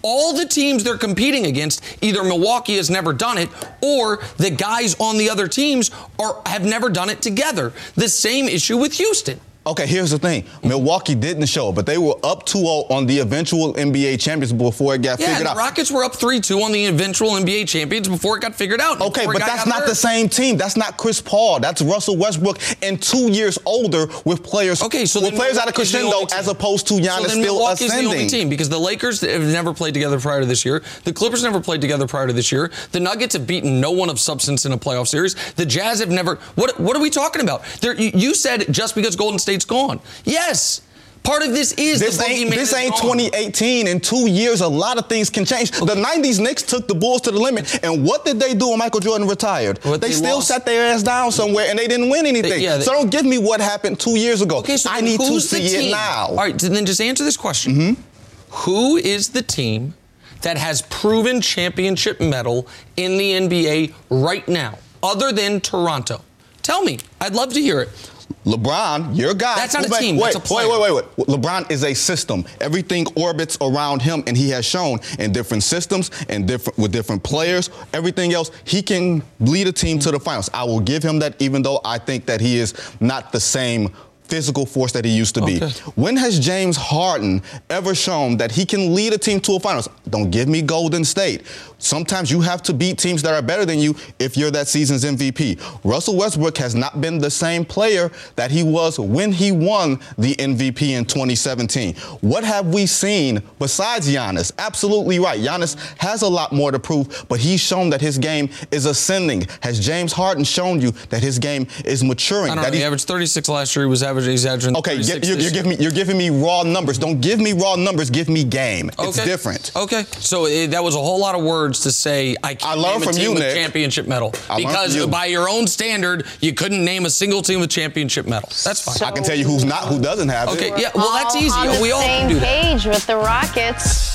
all the teams they're competing against, either Milwaukee has never done it or the guys on the other teams are have never done it together. The same issue with Houston. Okay, here's the thing. Milwaukee didn't show, but they were up two oh on the eventual N B A champions before it got yeah, figured the out. Rockets were up three two on the eventual N B A champions before it got figured out. Okay, but that's not the same team. That's not Chris Paul. That's Russell Westbrook and two years older with players Okay, so with then players out of Milwaukee's the crescendo only team. as opposed to Giannis so then still Milwaukee's ascending. the only team because the Lakers have never played together prior to this year. The Clippers never played together prior to this year. The Nuggets have beaten no one of substance in a playoff series. The Jazz have never. What What are we talking about? There, you, you said just because Golden State's gone. Yes. Part of this is This the ain't, this ain't gone. twenty eighteen. In two years, a lot of things can change. Okay. The nineties Knicks took the Bulls to the limit, and what did they do when Michael Jordan retired? What they, they still lost. sat their ass down somewhere, and they didn't win anything. They, yeah, they, so don't give me what happened two years ago. Okay, so I need to who's the see team? it now. All right, so then just answer this question. Mm-hmm. Who is the team that has proven championship medal in the N B A right now, other than Toronto? Tell me. I'd love to hear it. LeBron, your guy. That's not a wait, team. Wait, That's a player. wait, wait, wait, wait. LeBron is a system. Everything orbits around him, and he has shown in different systems and different with different players. Everything else, he can lead a team to the finals. I will give him that, even though I think that he is not the same physical force that he used to Okay. be. When has James Harden ever shown that he can lead a team to a finals? Don't give me Golden State. Sometimes you have to beat teams that are better than you if you're that season's M V P. Russell Westbrook has not been the same player that he was when he won the M V P in twenty seventeen. What have we seen besides Giannis? Absolutely right. Giannis has a lot more to prove, but he's shown that his game is ascending. Has James Harden shown you that his game is maturing? I don't that know. He averaged thirty-six last year. He was averaging, he's averaging Okay, thirty-six you're, you're, this giving me, you're giving me raw numbers. Don't give me raw numbers. Give me game. It's Okay. different. Okay, so it, that was a whole lot of words to say. I can't I learned name a from team you, with Nick. championship medal I learned because from you. by your own standard, you couldn't name a single team with championship medal. That's fine. So- I can tell you who's not, who doesn't have Okay, it. yeah, well that's all easy. on the We all same can do that. page with the Rockets.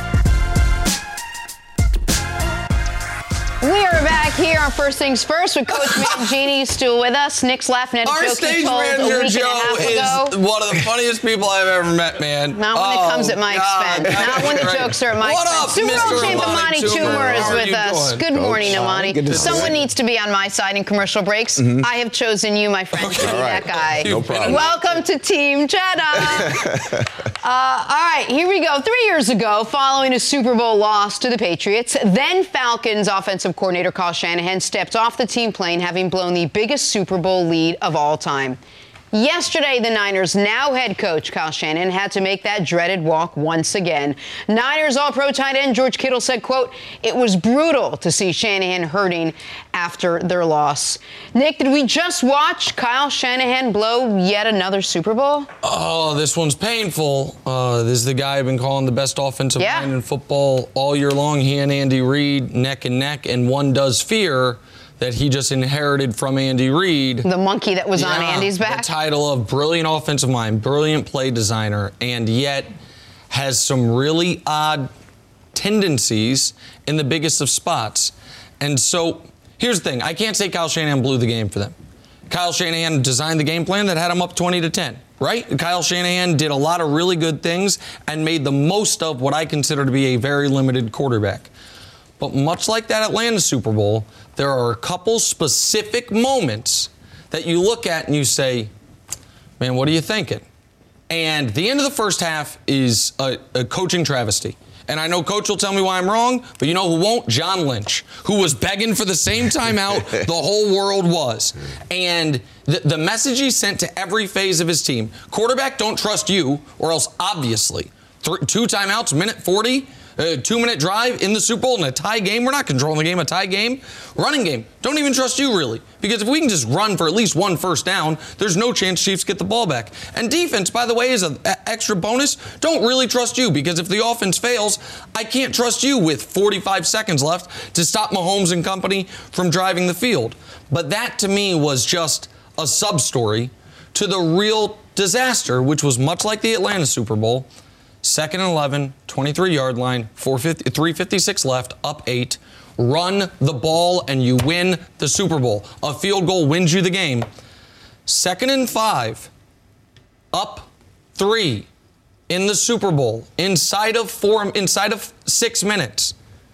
We are back here on First Things First with Coach Mangini still with us. Nick's laughing at a Our joke he stage told a manager, week and a Joe, half is ago. one of the funniest people I've ever met, man. Not when Oh, it comes at my God. expense. Not when the Right. jokes are at my what expense. Up, Super Bowl Mister champ Amani Amani Toomer is How are with you us. doing? Good morning, Coach. Amani. Good to see Someone you. needs to be on my side in commercial breaks. I have chosen you, my friend, to be All right. that guy. No problem. Welcome to Team Jeddah. uh, all right, here we go. Three years ago, following a Super Bowl loss to the Patriots, then Falcons offensive coordinator Kyle Shanahan stepped off the team plane, having blown the biggest Super Bowl lead of all time. Yesterday, the Niners' now head coach Kyle Shanahan had to make that dreaded walk once again. Niners All-Pro tight end George Kittle said, quote, "It was brutal to see Shanahan hurting after their loss." Nick, did we just watch Kyle Shanahan blow yet another Super Bowl? Oh, this one's painful. Uh, this is the guy I've been calling the best offensive Yeah. mind in football all year long. He and Andy Reid neck and neck, and one does fear that he just inherited from Andy Reid. The monkey that was on Yeah, Andy's back? The title of brilliant offensive mind, brilliant play designer, and yet has some really odd tendencies in the biggest of spots. And so here's the thing. I can't say Kyle Shanahan blew the game for them. Kyle Shanahan designed the game plan that had him up twenty to ten, right? Kyle Shanahan did a lot of really good things and made the most of what I consider to be a very limited quarterback. But much like that Atlanta Super Bowl, there are a couple specific moments that you look at and you say, man, what are you thinking? And the end of the first half is a, a coaching travesty. And I know Coach will tell me why I'm wrong, but you know who won't? John Lynch, who was begging for the same timeout the whole world was. And the, the message he sent to every phase of his team, quarterback, don't trust you, or else obviously, th- two timeouts, minute forty, a two-minute drive in the Super Bowl in a tie game. We're not controlling the game, a tie game. Running game, don't even trust you, really. Because if we can just run for at least one first down, there's no chance Chiefs get the ball back. And defense, by the way, is an extra bonus. Don't really trust you, because if the offense fails, I can't trust you with forty-five seconds left to stop Mahomes and company from driving the field. But that, to me, was just a sub-story to the real disaster, which was much like the Atlanta Super Bowl. Second and eleven, twenty-three-yard line, three fifty-six left, up eight. Run the ball and you win the Super Bowl. A field goal wins you the game. Second and five, up three. in the Super Bowl, inside of four, inside of six minutes,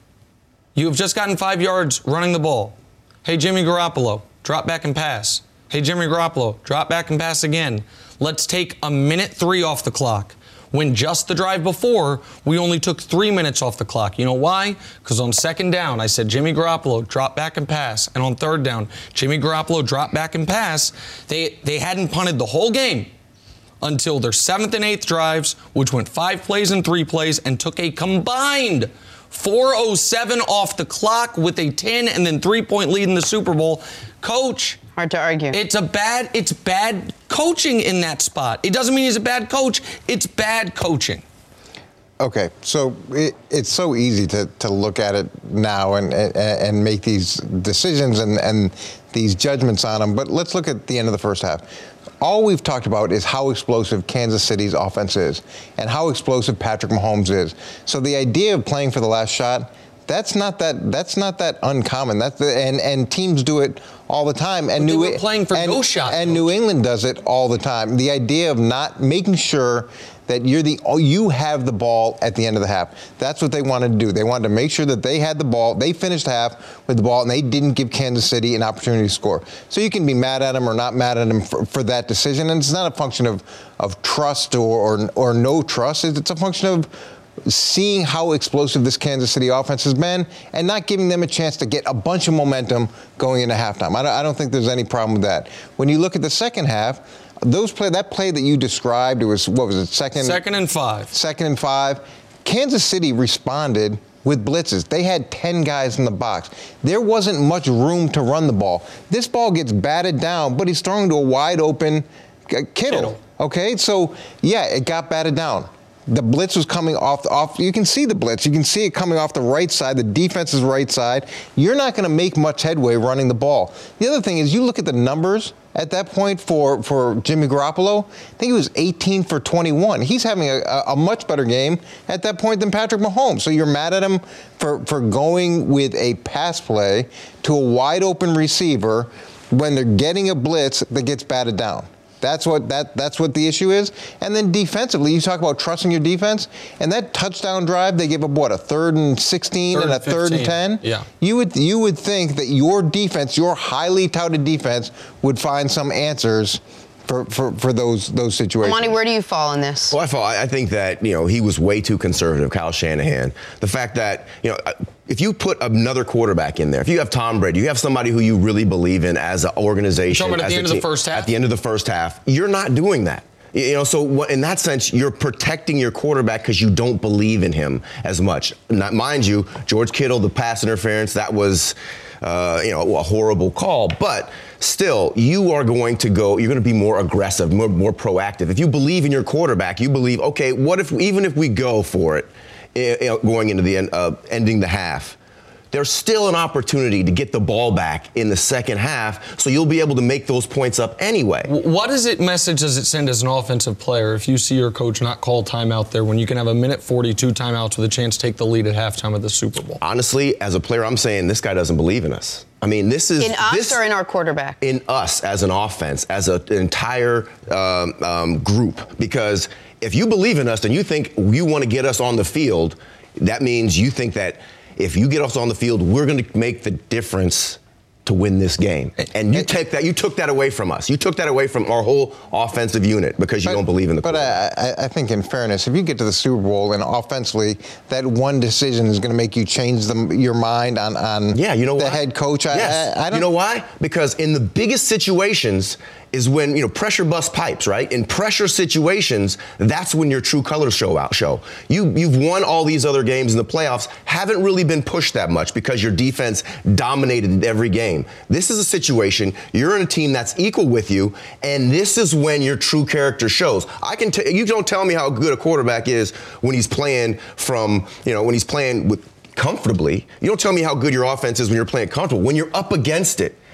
you have just gotten five yards running the ball. Hey, Jimmy Garoppolo, drop back and pass. Hey, Jimmy Garoppolo, drop back and pass again. Let's take a minute three off the clock. When just the drive before, we only took three minutes off the clock. You know why? Because on second down, I said, Jimmy Garoppolo, drop back and pass. And on third down, Jimmy Garoppolo, drop back and pass. They, they hadn't punted the whole game until their seventh and eighth drives, which went five plays and three plays and took a combined four oh seven off the clock with a ten and then three-point lead in the Super Bowl. Coach, hard to argue. It's a bad, it's bad coaching in that spot. It doesn't mean he's a bad coach. It's bad coaching. Okay, so it, it's so easy to, to look at it now and, and and make these decisions and, and these judgments on them. But let's look at the end of the first half. All we've talked about is how explosive Kansas City's offense is and how explosive Patrick Mahomes is. So the idea of playing for the last shot, that's not that that's not that uncommon. That's the, and and teams do it all the time. And but New they were playing for and, no shot. And New England does it all the time. The idea of not making sure that you're the oh, you have the ball at the end of the half. That's what they wanted to do. They wanted to make sure that they had the ball. They finished half with the ball, and they didn't give Kansas City an opportunity to score. So you can be mad at them or not mad at them for, for that decision, and it's not a function of of trust or or, or no trust. It's a function of seeing how explosive this Kansas City offense has been and not giving them a chance to get a bunch of momentum going into halftime. I don't, I don't think there's any problem with that. When you look at the second half, those play that play that you described, it was, what was it, second? Second and five. Second and five. Kansas City responded with blitzes. They had ten guys in the box. There wasn't much room to run the ball. This ball gets batted down, but he's throwing to a wide open Kittle. Kittle. Okay, so yeah, it got batted down. The blitz was coming off, off. You can see the blitz. You can see it coming off the right side, the defense's right side. You're not going to make much headway running the ball. The other thing is you look at the numbers at that point for, for Jimmy Garoppolo. I think he was eighteen for twenty-one. He's having a, a much better game at that point than Patrick Mahomes. So you're mad at him for, for going with a pass play to a wide open receiver when they're getting a blitz that gets batted down. That's what that that's what the issue is. And then defensively, you talk about trusting your defense. And that touchdown drive, they gave up what, a third and sixteen third and a and third and ten? Yeah. You would you would think that your defense, your highly touted defense, would find some answers for, for, for those those situations. Monty, where do you fall in this? Well, I fall. I think that, you know, he was way too conservative, Kyle Shanahan. The fact that, you know, if you put another quarterback in there, if you have Tom Brady, you have somebody who you really believe in as an organization. You're talking about at as the end team, of the first half? At the end of the first half, you're not doing that. You know, so what, in that sense, you're protecting your quarterback because you don't believe in him as much. Not, mind you, George Kittle, the pass interference, that was, uh, you know, a horrible call. But still, you are going to go, you're going to be more aggressive, more, more proactive. If you believe in your quarterback, you believe, okay, what if, even if we go for it, you know, going into the end, uh, ending the half, there's still an opportunity to get the ball back in the second half, so you'll be able to make those points up anyway. What does it message does it send as an offensive player if you see your coach not call timeout there when you can have a minute forty-two timeouts with a chance to take the lead at halftime of the Super Bowl? Honestly, as a player, I'm saying this guy doesn't believe in us. I mean, this is in us this, or in our quarterback? In us as an offense, as a, an entire um, um, group. Because if you believe in us and you think you want to get us on the field, that means you think that if you get us on the field, we're going to make the difference to win this game. And you take that, you took that away from us. You took that away from our whole offensive unit because you but, don't believe in the But I, I think in fairness, if you get to the Super Bowl and offensively, that one decision is going to make you change the, your mind on, on yeah, you know the why? head coach. Yes. I, I don't, you know why? Because in the biggest situations is when, you know, pressure bust pipes, right? In pressure situations, that's when your true colors show out. Show you you've won all these other games in the playoffs, haven't really been pushed that much because your defense dominated every game. This is a situation you're in a team that's equal with you, and this is when your true character shows. I can t- you don't tell me how good a quarterback is when he's playing from, you know, when he's playing with comfortably. You don't tell me how good your offense is when you're playing comfortable. When you're up against it,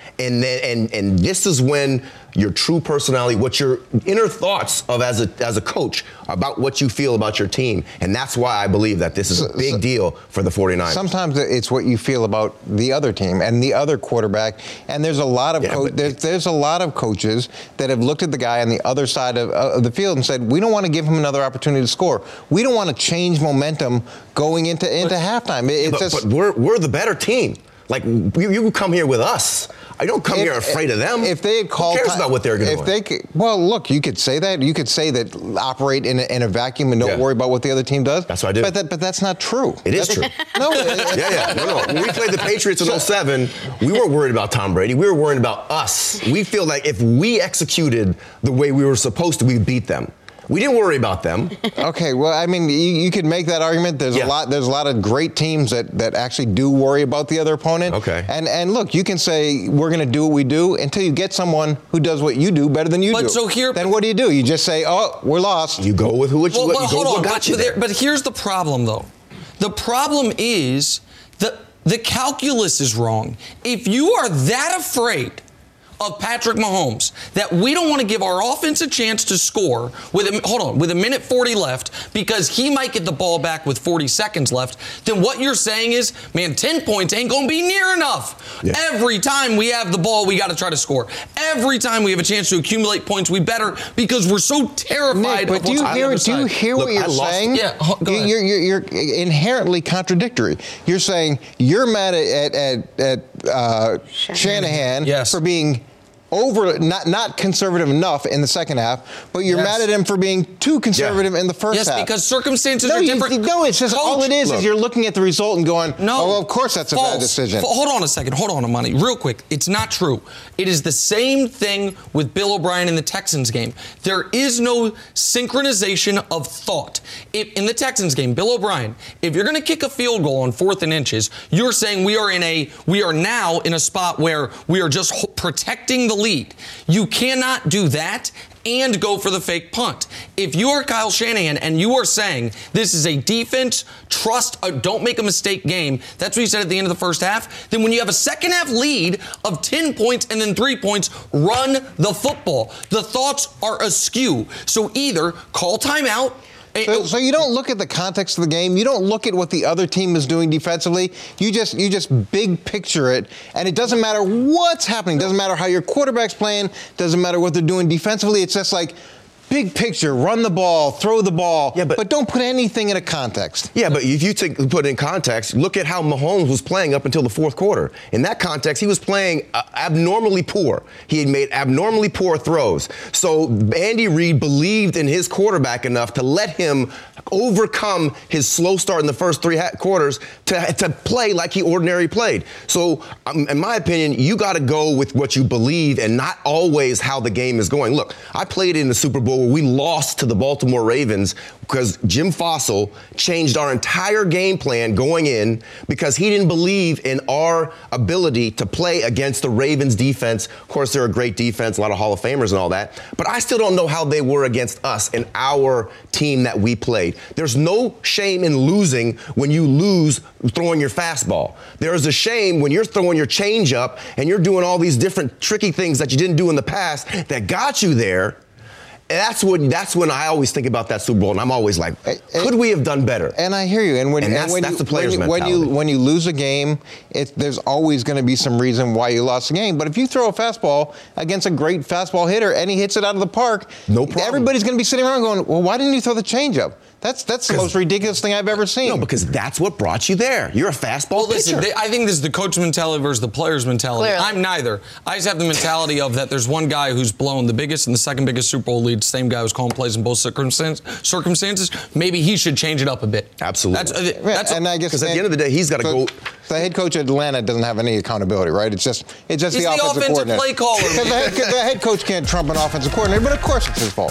And then and and this is when your true personality, what your inner thoughts of as a as a coach about what you feel about your team. And that's why I believe that this is a big deal for the 49ers. Sometimes it's what you feel about the other team and the other quarterback. And there's a lot of Yeah, co- but- there's, there's a lot of coaches that have looked at the guy on the other side of, uh, of the field and said, we don't want to give him another opportunity to score. We don't want to change momentum going into into halftime. It, it's but, just but we're we're the better team. Like you, you come here with us. I don't come If- here afraid of them. If they had called, who cares ti- about what they're going to If do? they, could- well, look, you could say that. You could say that operate in a, in a vacuum and don't Yeah. worry about what the other team does. That's what I do. But that, but that's not true. It is That's- true. No. it- Yeah, yeah. No, no. When we played the Patriots in oh seven, we weren't worried about Tom Brady. We were worried about us. We feel like if we executed the way we were supposed to, we beat them. We didn't worry about them. Okay, well, I mean, you, you could make that argument. There's Yeah. a lot. There's a lot of great teams that, that actually do worry about the other opponent. Okay. And and look, you can say we're going to do what we do until you get someone who does what you do better than you But do. so here- then what do you do? You just say, oh, we're lost. You go with who what you, Well, what, well, you go hold with on. what got But, you but, there- there. but here's the problem, though. The problem is the the calculus is wrong. If you are that afraid of Patrick Mahomes that we don't want to give our offense a chance to score with a, hold on with a minute forty left because he might get the ball back with forty seconds left, then what you're saying is, man, ten points ain't going to be near enough. Yeah. Every time we have the ball, we got to try to score. Every time we have a chance to accumulate points, we better because we're so terrified Nick, but of do what's you on the hear? other Do you side. hear Look, what you're I lost- saying? Yeah, ho- go You- ahead. you're, you're, you're inherently contradictory. You're saying you're mad at at, at uh, Shanahan Yes. for being over not not conservative enough in the second half, but you're Yes. mad at him for being too conservative in the first Yes, half. because circumstances no, are you- different. no, it's just all Coach, it is look. is you're looking at the result and going, No. oh, well, of course that's a False. bad decision. F- hold on a second. Hold on, Amani. Real quick. It's not true. It is the same thing with Bill O'Brien in the Texans game. There is no synchronization of thought. If, in the Texans game, Bill O'Brien, if you're going to kick a field goal on fourth and inches, you're saying we are in a we are now in a spot where we are just ho- protecting the lead. You cannot do that and go for the fake punt. If you are Kyle Shanahan and you are saying this is a defense, trust, uh, don't make a mistake game, that's what you said at the end of the first half, then when you have a second half lead of ten points and then three points, run the football. The thoughts are askew. So either call timeout. So, so you don't look at the context of the game. You don't look at what the other team is doing defensively. You just you just big picture it, and it doesn't matter what's happening. Doesn't matter how your quarterback's playing. Doesn't matter what they're doing defensively. It's just like big picture. Run the ball, throw the ball, Yeah, but- but don't put anything in a context. Yeah, but if you take, put it in context, look at how Mahomes was playing up until the fourth quarter. In that context, he was playing uh, abnormally poor. He had made abnormally poor throws. So Andy Reid believed in his quarterback enough to let him overcome his slow start in the first three ha- quarters to, to play like he ordinarily played. So um, in my opinion, you got to go with what you believe and not always how the game is going. Look, I played in the Super Bowl where we lost to the Baltimore Ravens because Jim Fossil changed our entire game plan going in because he didn't believe in our ability to play against the Ravens defense. Of course, they're a great defense, a lot of Hall of Famers and all that, but I still don't know how they were against us and our team that we played. There's no shame in losing when you lose throwing your fastball. There is a shame when you're throwing your changeup and you're doing all these different tricky things that you didn't do in the past that got you there. And that's when that's when I always think about that Super Bowl, and I'm always like, could we have done better? And I hear you. And when, And that's- and when that's you, the player's when you, when you mentality. when you lose a game, it, there's always going to be some reason why you lost the game. But if you throw a fastball against a great fastball hitter and he hits it out of the park, No problem. everybody's going to be sitting around going, well, why didn't you throw the changeup? That's that's the most ridiculous thing I've ever seen. No, because that's what brought you there. You're a fastball Well, listen, pitcher. they, I think this is the coach mentality versus the player's mentality. Clearly. I'm neither. I just have the mentality of that there's one guy who's blown the biggest and the second biggest Super Bowl lead, same guy who's calling plays in both circumstance, circumstances. Maybe he should change it up a bit. Absolutely. That's, uh, Yeah, that's and I guess because at the end of the day, he's got to so go. The head coach at Atlanta doesn't have any accountability, right? It's just it's just He's the the offensive, offensive coordinator. play caller. Because the head, the head coach can't trump an offensive coordinator, but of course it's his fault.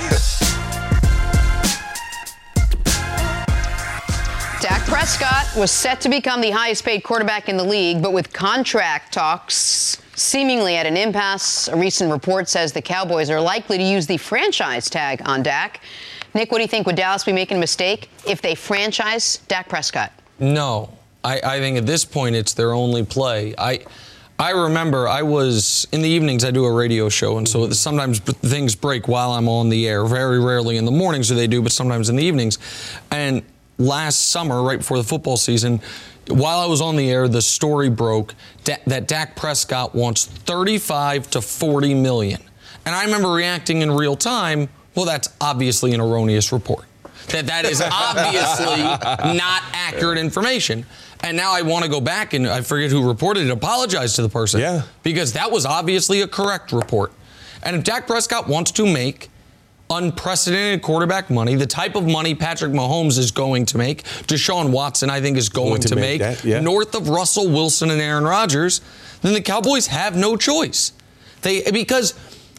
Dak Prescott was set to become the highest paid quarterback in the league, but with contract talks seemingly at an impasse, a recent report says the Cowboys are likely to use the franchise tag on Dak. Nick, what do you think? Would Dallas be making a mistake if they franchise Dak Prescott? No. I, I think at this point it's their only play. I I remember I was, in the evenings, I do a radio show, and so sometimes things break while I'm on the air. Very rarely in the mornings do they do, but sometimes in the evenings. And last summer, right before the football season, while I was on the air, the story broke that Dak Prescott wants thirty-five to forty million. And I remember reacting in real time, well, that's obviously an erroneous report. That that is obviously not accurate information. And now I want to go back, and I forget who reported it, apologize to the person. Yeah. Because that was obviously a correct report. And if Dak Prescott wants to make unprecedented quarterback money, the type of money Patrick Mahomes is going to make, Deshaun Watson, I think, is going, going to, to make, make that, yeah. north of Russell Wilson and Aaron Rodgers, then the Cowboys have no choice. They because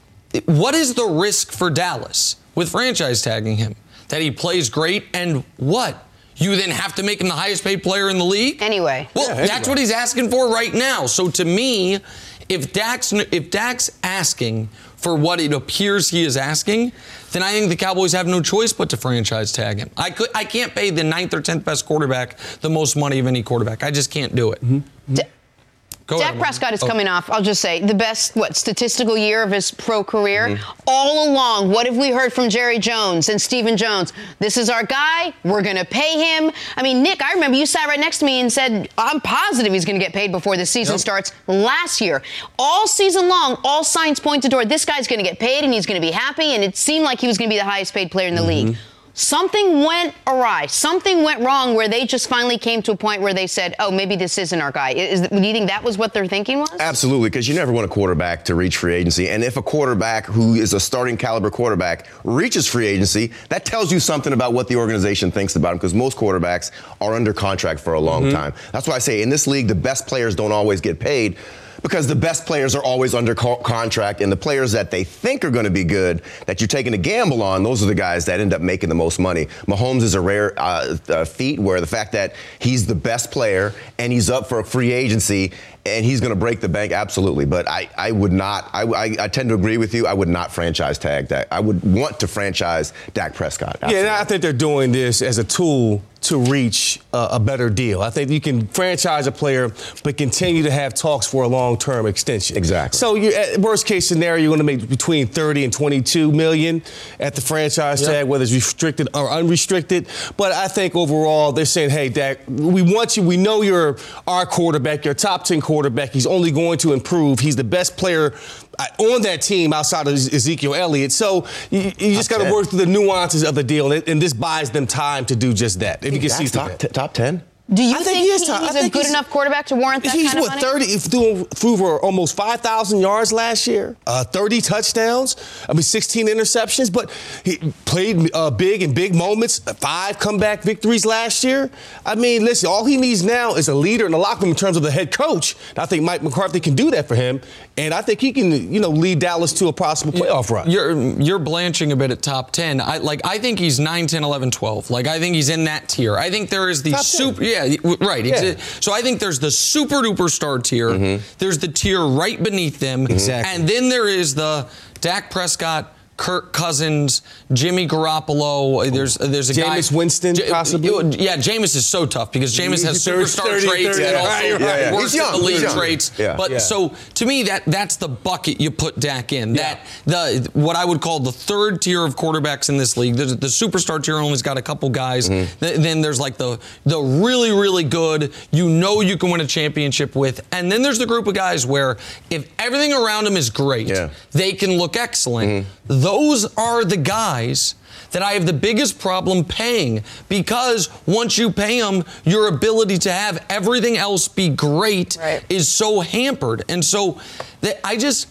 what is the risk for Dallas with franchise tagging him? That he plays great, and what? You then have to make him the highest paid player in the league? Anyway. Well, yeah, anyway. That's what he's asking for right now. So to me, if Dak's, if Dak's asking for what it appears he is asking, then I think the Cowboys have no choice but to franchise tag him. I could, I can't pay the ninth or tenth best quarterback the most money of any quarterback. I just can't do it. Mm-hmm. D- Go Dak ahead, Prescott is oh. coming off, I'll just say, the best, what, statistical year of his pro career. Mm-hmm. All along, what have we heard from Jerry Jones and Stephen Jones? This is our guy. We're going to pay him. I mean, Nick, I remember you sat right next to me and said, I'm positive he's going to get paid before the season yep. starts last year. All season long, all signs pointed toward this guy's going to get paid and he's going to be happy, and it seemed like he was going to be the highest paid player in the mm-hmm. league. Something went awry. Something went wrong where they just finally came to a point where they said, oh, maybe this isn't our guy. Is, do you think that was what their thinking was? Absolutely, because you never want a quarterback to reach free agency. And if a quarterback who is a starting caliber quarterback reaches free agency, that tells you something about what the organization thinks about him, because most quarterbacks are under contract for a long mm-hmm. time. That's why I say in this league, the best players don't always get paid, because the best players are always under co- contract, and the players that they think are going to be good, that you're taking a gamble on, those are the guys that end up making the most money. Mahomes is a rare uh, uh, feat where the fact that he's the best player and he's up for a free agency and he's going to break the bank, absolutely. But I, I would not, I, I, I tend to agree with you, I would not franchise tag Dak. I would want to franchise Dak Prescott. Absolutely. Yeah, and I think they're doing this as a tool to reach uh, a better deal. I think you can franchise a player, but continue to have talks for a long-term extension. Exactly. So, you, at worst case scenario, you're going to make between thirty and twenty-two million at the franchise yep. tag, whether it's restricted or unrestricted. But I think overall, they're saying, "Hey, Dak, we want you. We know you're our quarterback. You're a top ten quarterback. He's only going to improve. He's the best player on that team outside of Ezekiel Elliott. So you, you just got to work through the nuances of the deal, and, and this buys them time to do just that. If you can see top, t- top ten. Do you I think, think he is he's top. I a think good he's, enough quarterback to warrant that he's kind of what, money? thirty, threw, threw for almost five thousand yards last year, uh, thirty touchdowns, I mean, sixteen interceptions, but he played uh, big in big moments, five comeback victories last year. I mean, listen, all he needs now is a leader in the locker room in terms of the head coach. And I think Mike McCarthy can do that for him, and I think he can, you know, lead Dallas to a possible playoff run. You're you're blanching a bit at top ten. I like I think he's nine, ten, eleven, twelve. Like I think he's in that tier. I think there is the top super ten. Yeah, right. Yeah. So I think there's the super duper star tier. Mm-hmm. There's the tier right beneath them. Exactly. And then there is the Dak Prescott, Kirk Cousins, Jimmy Garoppolo. There's there's a Jameis guy. Jameis Winston, J- possibly. Yeah, Jameis is so tough because Jameis has thirty, superstar thirty, traits thirty, and yeah, also right, right, yeah. worst He's young, elite he's young. traits. Yeah. But Yeah. so to me, that that's the bucket you put Dak in. Yeah. That the what I would call the third tier of quarterbacks in this league. There's the superstar tier only's got a couple guys. Mm-hmm. Th- then there's like the the really really good. You know you can win a championship with, and then there's the group of guys where if everything around them is great, Yeah. they can look excellent. Mm-hmm. Those are the guys that I have the biggest problem paying, because once you pay them, your ability to have everything else be great right. is so hampered. And so that I just,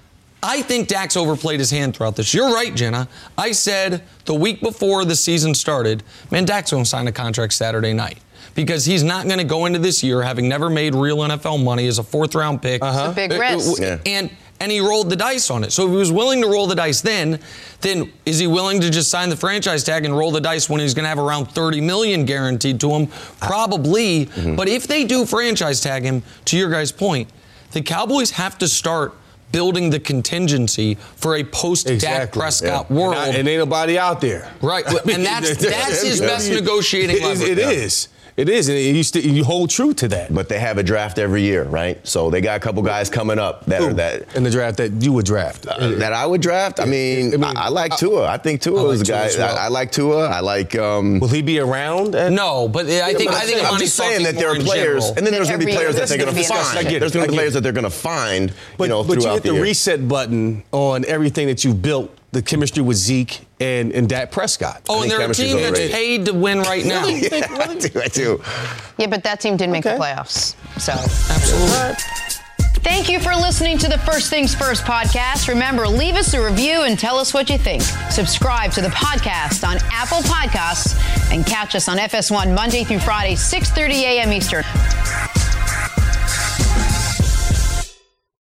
I think Dak's overplayed his hand throughout this. You're right, Jenna. I said the week before the season started, man, Dak's going to sign a contract Saturday night, because he's not going to go into this year having never made real N F L money as a fourth round pick. Uh-huh. It's a big risk. Uh, and And he rolled the dice on it. So if he was willing to roll the dice then, then is he willing to just sign the franchise tag and roll the dice when he's going to have around thirty million dollars guaranteed to him? Probably. Mm-hmm. But if they do franchise tag him, to your guys' point, the Cowboys have to start building the contingency for a post-Dak exactly. Prescott yeah. world. And, I, and ain't nobody out there. Right. And that's that's his best negotiating leverage. It, it is. It is, and you, st- you hold true to that. But they have a draft every year, right? So they got a couple guys coming up that Who? are that in the draft that you would draft. uh, that I would draft. I mean, I, mean, I, I like Tua. I think Tua I like is a Tua guy. as well. I, I like Tua. I like. Um, Will he be around? At- No, but I think I'm I think I'm Imani's just saying talking that there more are in players, general. and then there's That going to be every players year that they're going to there's gonna be an find. I get it. There's going I to be get players it. that they're going to find, But, you know, but you throughout hit the, the year. reset button on everything that you've built, the chemistry with Zeke and, and Dak Prescott. Oh, and think they're a chemistry's team that's overrated. paid to win right now. Yeah, I do. I do. Yeah, but that team didn't make Okay. the playoffs. So. Absolutely. Thank you for listening to the First Things First podcast. Remember, leave us a review and tell us what you think. Subscribe to the podcast on Apple Podcasts and catch us on F S one Monday through Friday, six thirty a.m. Eastern.